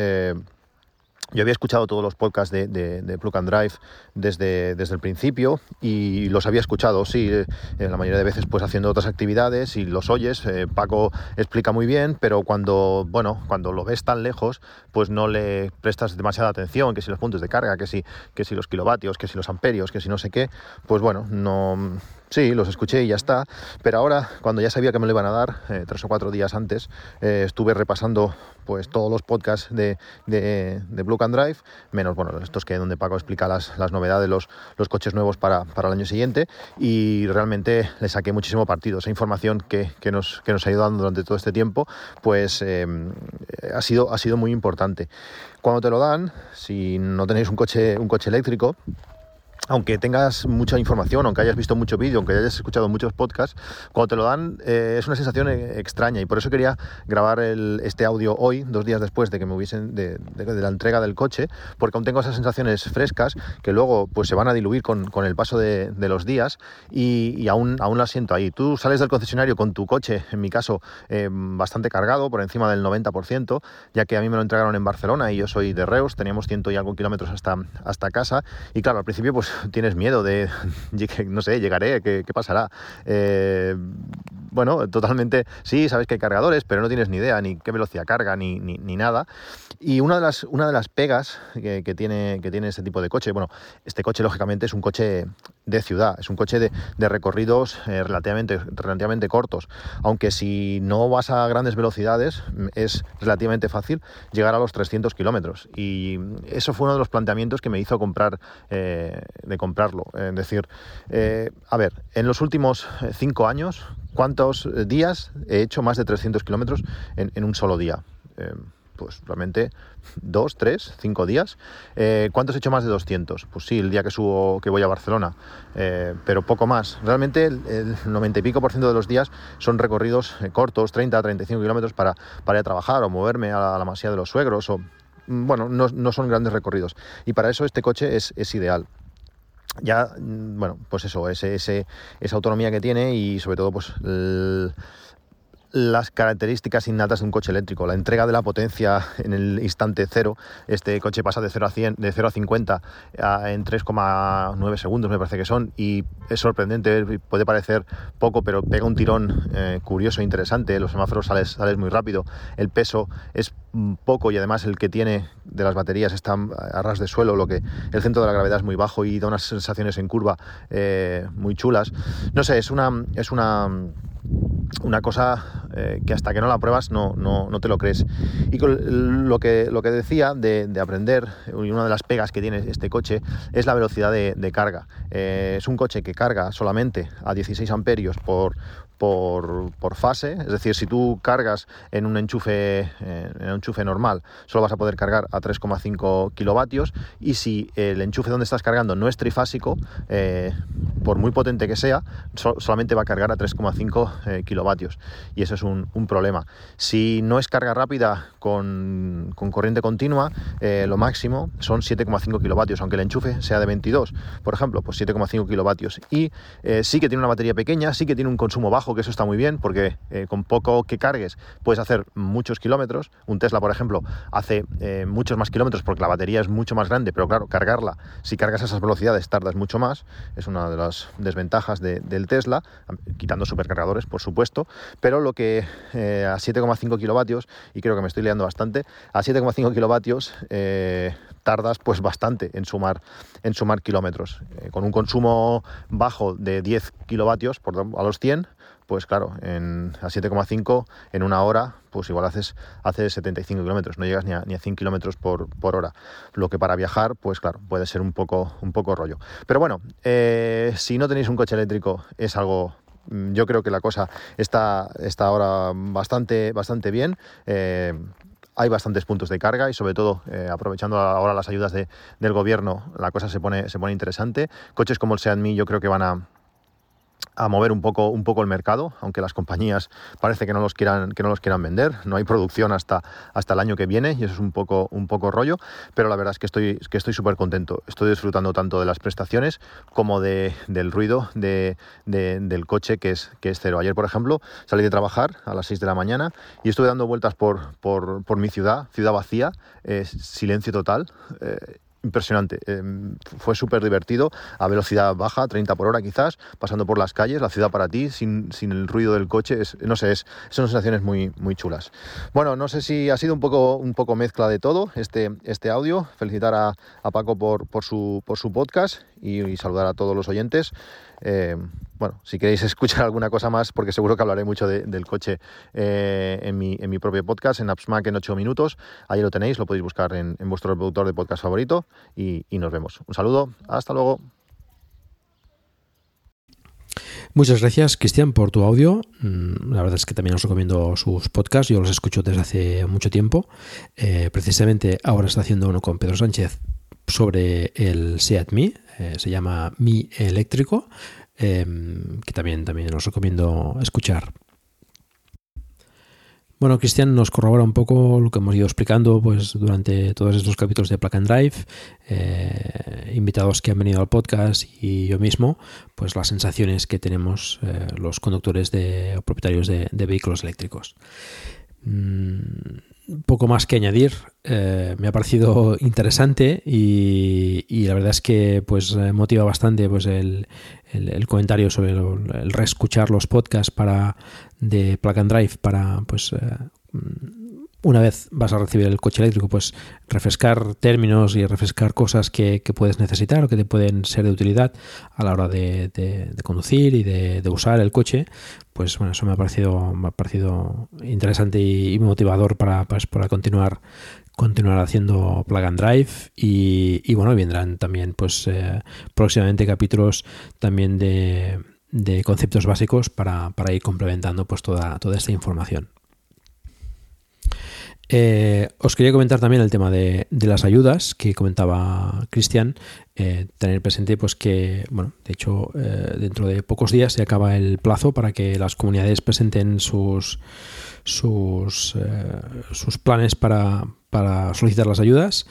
Yo había escuchado todos los podcasts de Plug and Drive desde el principio, y los había escuchado, sí, la mayoría de veces pues haciendo otras actividades, y los oyes. Paco explica muy bien, pero cuando lo ves tan lejos, pues no le prestas demasiada atención, que si los puntos de carga, que si los kilovatios, que si los amperios, que si no sé qué, pues no... Sí, los escuché y ya está, pero ahora, cuando ya sabía que me lo iban a dar, 3 o 4 días antes, estuve repasando pues todos los podcasts de Plug and Drive, menos estos donde Paco explica las novedades, los coches nuevos para el año siguiente, y realmente le saqué muchísimo partido. Esa información que nos ha ido dando durante todo este tiempo, pues ha sido muy importante. Cuando te lo dan, si no tenéis un coche eléctrico, aunque tengas mucha información, aunque hayas visto mucho vídeo, aunque hayas escuchado muchos podcasts, cuando te lo dan es una sensación extraña, y por eso quería grabar este audio hoy, 2 días después de que me hubiesen de la entrega del coche, porque aún tengo esas sensaciones frescas que luego pues se van a diluir con el paso de los días, y aún las siento ahí. Tú sales del concesionario con tu coche, en mi caso, bastante cargado, por encima del 90%, ya que a mí me lo entregaron en Barcelona y yo soy de Reus, teníamos 100 y algo kilómetros hasta casa, y claro, al principio pues tienes miedo de, no sé, llegaré, ¿qué pasará? Totalmente, sí, sabes que hay cargadores, pero no tienes ni idea ni qué velocidad carga ni nada. Y una de las pegas que tiene este tipo de coche, este coche lógicamente es un coche de ciudad, es un coche de recorridos relativamente cortos, aunque si no vas a grandes velocidades es relativamente fácil llegar a los 300 kilómetros, y eso fue uno de los planteamientos que me hizo comprarlo. Es decir, en los últimos 5 años, ¿cuántos días he hecho más de 300 kilómetros en un solo día? Pues realmente 2, 3, 5 días. ¿Cuántos he hecho más de 200? Pues sí, el día que voy a Barcelona, pero poco más. Realmente el 90 y pico % de los días son recorridos cortos, 30, 35 kilómetros para ir a trabajar o moverme a la masía de los suegros, no son grandes recorridos, y para eso este coche es ideal. Ya, pues eso, esa autonomía que tiene, y sobre todo pues las características innatas de un coche eléctrico, la entrega de la potencia en el instante cero. Este coche pasa de 0 a 100, de 0 a 50 en 3,9 segundos, me parece que son, y es sorprendente. Puede parecer poco, pero pega un tirón curioso e interesante. Los semáforos sales muy rápido, el peso es poco, y además el que tiene de las baterías está a ras de suelo, el centro de la gravedad es muy bajo y da unas sensaciones en curva muy chulas. No sé, es una una cosa que hasta que no la pruebas no te lo crees. Y con lo que decía de aprender, una de las pegas que tiene este coche es la velocidad de carga. Es un coche que carga solamente a 16 amperios por fase, es decir, si tú cargas en un enchufe normal, solo vas a poder cargar a 3,5 kilovatios, y si el enchufe donde estás cargando no es trifásico, por muy potente que sea, solamente va a cargar a 3,5 kilovatios, y eso es un problema. Si no es carga rápida con corriente continua, lo máximo son 7,5 kilovatios, aunque el enchufe sea de 22, por ejemplo, pues 7,5 kilovatios. Y sí que tiene una batería pequeña, sí que tiene un consumo bajo, que eso está muy bien, porque con poco que cargues puedes hacer muchos kilómetros. Un Tesla, por ejemplo, hace muchos más kilómetros porque la batería es mucho más grande, pero claro, cargarla, si cargas a esas velocidades, tardas mucho más. Es una de las desventajas del Tesla, quitando supercargadores, por supuesto, pero lo que a 7,5 kilovatios, y creo que me estoy liando bastante, a 7,5 kilovatios tardas pues bastante en sumar kilómetros. Con un consumo bajo de 10 kilovatios a los 100, pues claro, a 7,5 en una hora, pues igual haces 75 kilómetros, no llegas ni a 100 kilómetros por hora. Lo que para viajar, pues claro, puede ser un poco rollo. Pero bueno, si no tenéis un coche eléctrico, es algo... Yo creo que la cosa está ahora bastante bien. Hay bastantes puntos de carga y sobre todo aprovechando ahora las ayudas del gobierno, la cosa se pone interesante. Coches como el Seat Mii yo creo que van a mover un poco el mercado, aunque las compañías parece que no los quieran vender. No hay producción hasta el año que viene y eso es un poco rollo, pero la verdad es que estoy súper contento. Estoy disfrutando tanto de las prestaciones como del ruido del coche que es cero. Ayer, por ejemplo, salí de trabajar a las 6 de la mañana y estuve dando vueltas por mi ciudad vacía, silencio total. Impresionante, fue súper divertido, a velocidad baja, 30 por hora quizás, pasando por las calles, la ciudad para ti, sin el ruido del coche, son sensaciones muy, muy chulas. Bueno, no sé si ha sido un poco mezcla de todo este audio. Felicitar a Paco por su podcast y saludar a todos los oyentes. Bueno, si queréis escuchar alguna cosa más, porque seguro que hablaré mucho del coche en mi propio podcast, en AppsMac en 8 minutos, ahí lo tenéis, lo podéis buscar en vuestro reproductor de podcast favorito y nos vemos. Un saludo, hasta luego. Muchas gracias, Cristian, por tu audio. La verdad es que también os recomiendo sus podcasts, yo los escucho desde hace mucho tiempo. Precisamente ahora está haciendo uno con Pedro Sánchez sobre el Seat Mii, se llama Mii Eléctrico, que también os recomiendo escuchar. Bueno, Cristian nos corrobora un poco lo que hemos ido explicando pues durante todos estos capítulos de Plug and Drive, invitados que han venido al podcast y yo mismo, pues las sensaciones que tenemos los conductores o propietarios de vehículos eléctricos. Poco más que añadir, me ha parecido interesante y la verdad es que pues motiva bastante pues el comentario sobre el reescuchar los podcasts de Plug and Drive para pues una vez vas a recibir el coche eléctrico, pues refrescar términos y refrescar cosas que puedes necesitar o que te pueden ser de utilidad a la hora de conducir y de usar el coche. Pues bueno, eso me ha parecido interesante y motivador para continuar haciendo Plug and Drive y bueno, vendrán también pues próximamente capítulos también de conceptos básicos para ir complementando pues toda esta información. Os quería comentar también el tema de las ayudas que comentaba Cristian. Tener presente pues que, bueno, de hecho dentro de pocos días se acaba el plazo para que las comunidades presenten sus planes para solicitar las ayudas.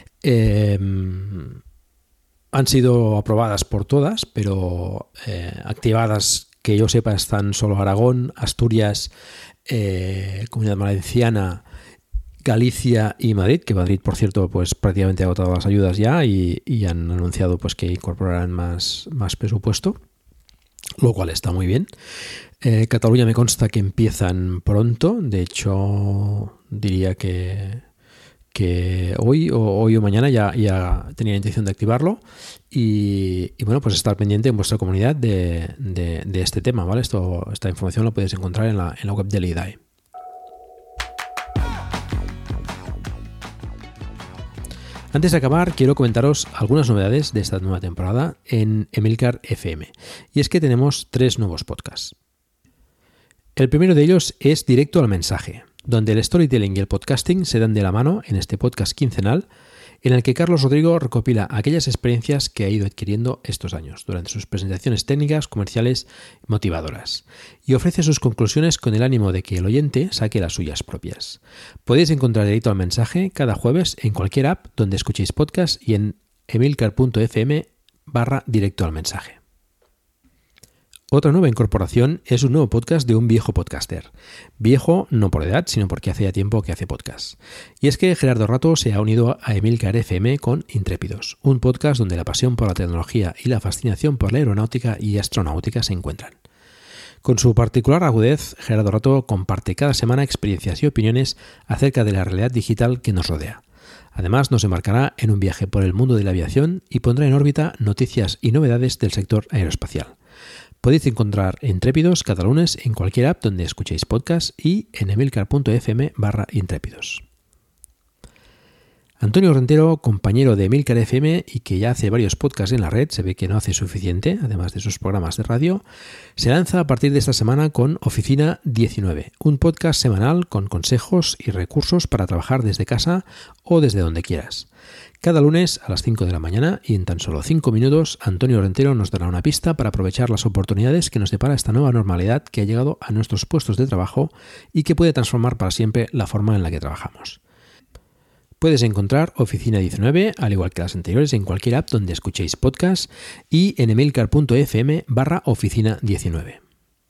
Han sido aprobadas por todas, pero activadas, que yo sepa, están solo Aragón, Asturias, Comunidad Valenciana, Galicia y Madrid, que Madrid, por cierto, pues prácticamente ha agotado las ayudas ya y han anunciado pues que incorporarán más presupuesto, lo cual está muy bien. Cataluña me consta que empiezan pronto, de hecho diría que que hoy o mañana ya tenía la intención de activarlo y bueno, pues estar pendiente en vuestra comunidad de este tema, ¿vale? Esta información la podéis encontrar en la web del IDAE. Antes de acabar, quiero comentaros algunas novedades de esta nueva temporada en Emilcar FM. Y es que tenemos 3 nuevos podcasts. El primero de ellos es Directo al Mensaje, donde el storytelling y el podcasting se dan de la mano en este podcast quincenal, en el que Carlos Rodrigo recopila aquellas experiencias que ha ido adquiriendo estos años durante sus presentaciones técnicas, comerciales y motivadoras, y ofrece sus conclusiones con el ánimo de que el oyente saque las suyas propias. Podéis encontrar Directo al Mensaje cada jueves en cualquier app donde escuchéis podcast y en emilcar.fm/directo al mensaje. Otra nueva incorporación es un nuevo podcast de un viejo podcaster. Viejo no por edad, sino porque hace ya tiempo que hace podcast. Y es que Gerardo Rato se ha unido a Emilcar FM con Intrépidos, un podcast donde la pasión por la tecnología y la fascinación por la aeronáutica y astronáutica se encuentran. Con su particular agudez, Gerardo Rato comparte cada semana experiencias y opiniones acerca de la realidad digital que nos rodea. Además, nos embarcará en un viaje por el mundo de la aviación y pondrá en órbita noticias y novedades del sector aeroespacial. Podéis encontrar Intrépidos cada lunes en cualquier app donde escuchéis podcast y en emilcar.fm/intrépidos. Antonio Rentero, compañero de Emilcar FM y que ya hace varios podcasts en la red, se ve que no hace suficiente, además de sus programas de radio, se lanza a partir de esta semana con Oficina 19, un podcast semanal con consejos y recursos para trabajar desde casa o desde donde quieras. Cada lunes a las 5 de la mañana y en tan solo 5 minutos, Antonio Rentero nos dará una pista para aprovechar las oportunidades que nos depara esta nueva normalidad que ha llegado a nuestros puestos de trabajo y que puede transformar para siempre la forma en la que trabajamos. Puedes encontrar Oficina 19, al igual que las anteriores, en cualquier app donde escuchéis podcast y en emilcar.fm/oficina 19.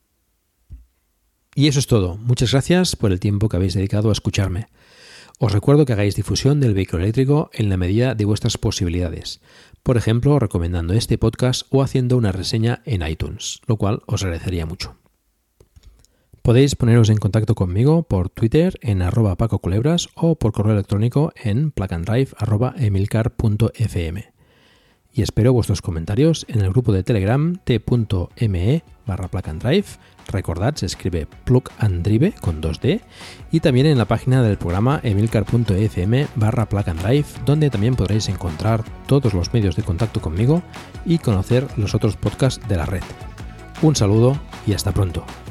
Y eso es todo. Muchas gracias por el tiempo que habéis dedicado a escucharme. Os recuerdo que hagáis difusión del vehículo eléctrico en la medida de vuestras posibilidades. Por ejemplo, recomendando este podcast o haciendo una reseña en iTunes, lo cual os agradecería mucho. Podéis poneros en contacto conmigo por Twitter en @pacoculebras o por correo electrónico en plugandrive@emilcar.fm. Y espero vuestros comentarios en el grupo de Telegram t.me/plugandrive. Recordad, se escribe Plug and Drive con 2D, y también en la página del programa emilcar.fm/plugandrive, donde también podréis encontrar todos los medios de contacto conmigo y conocer los otros podcasts de la red. Un saludo y hasta pronto.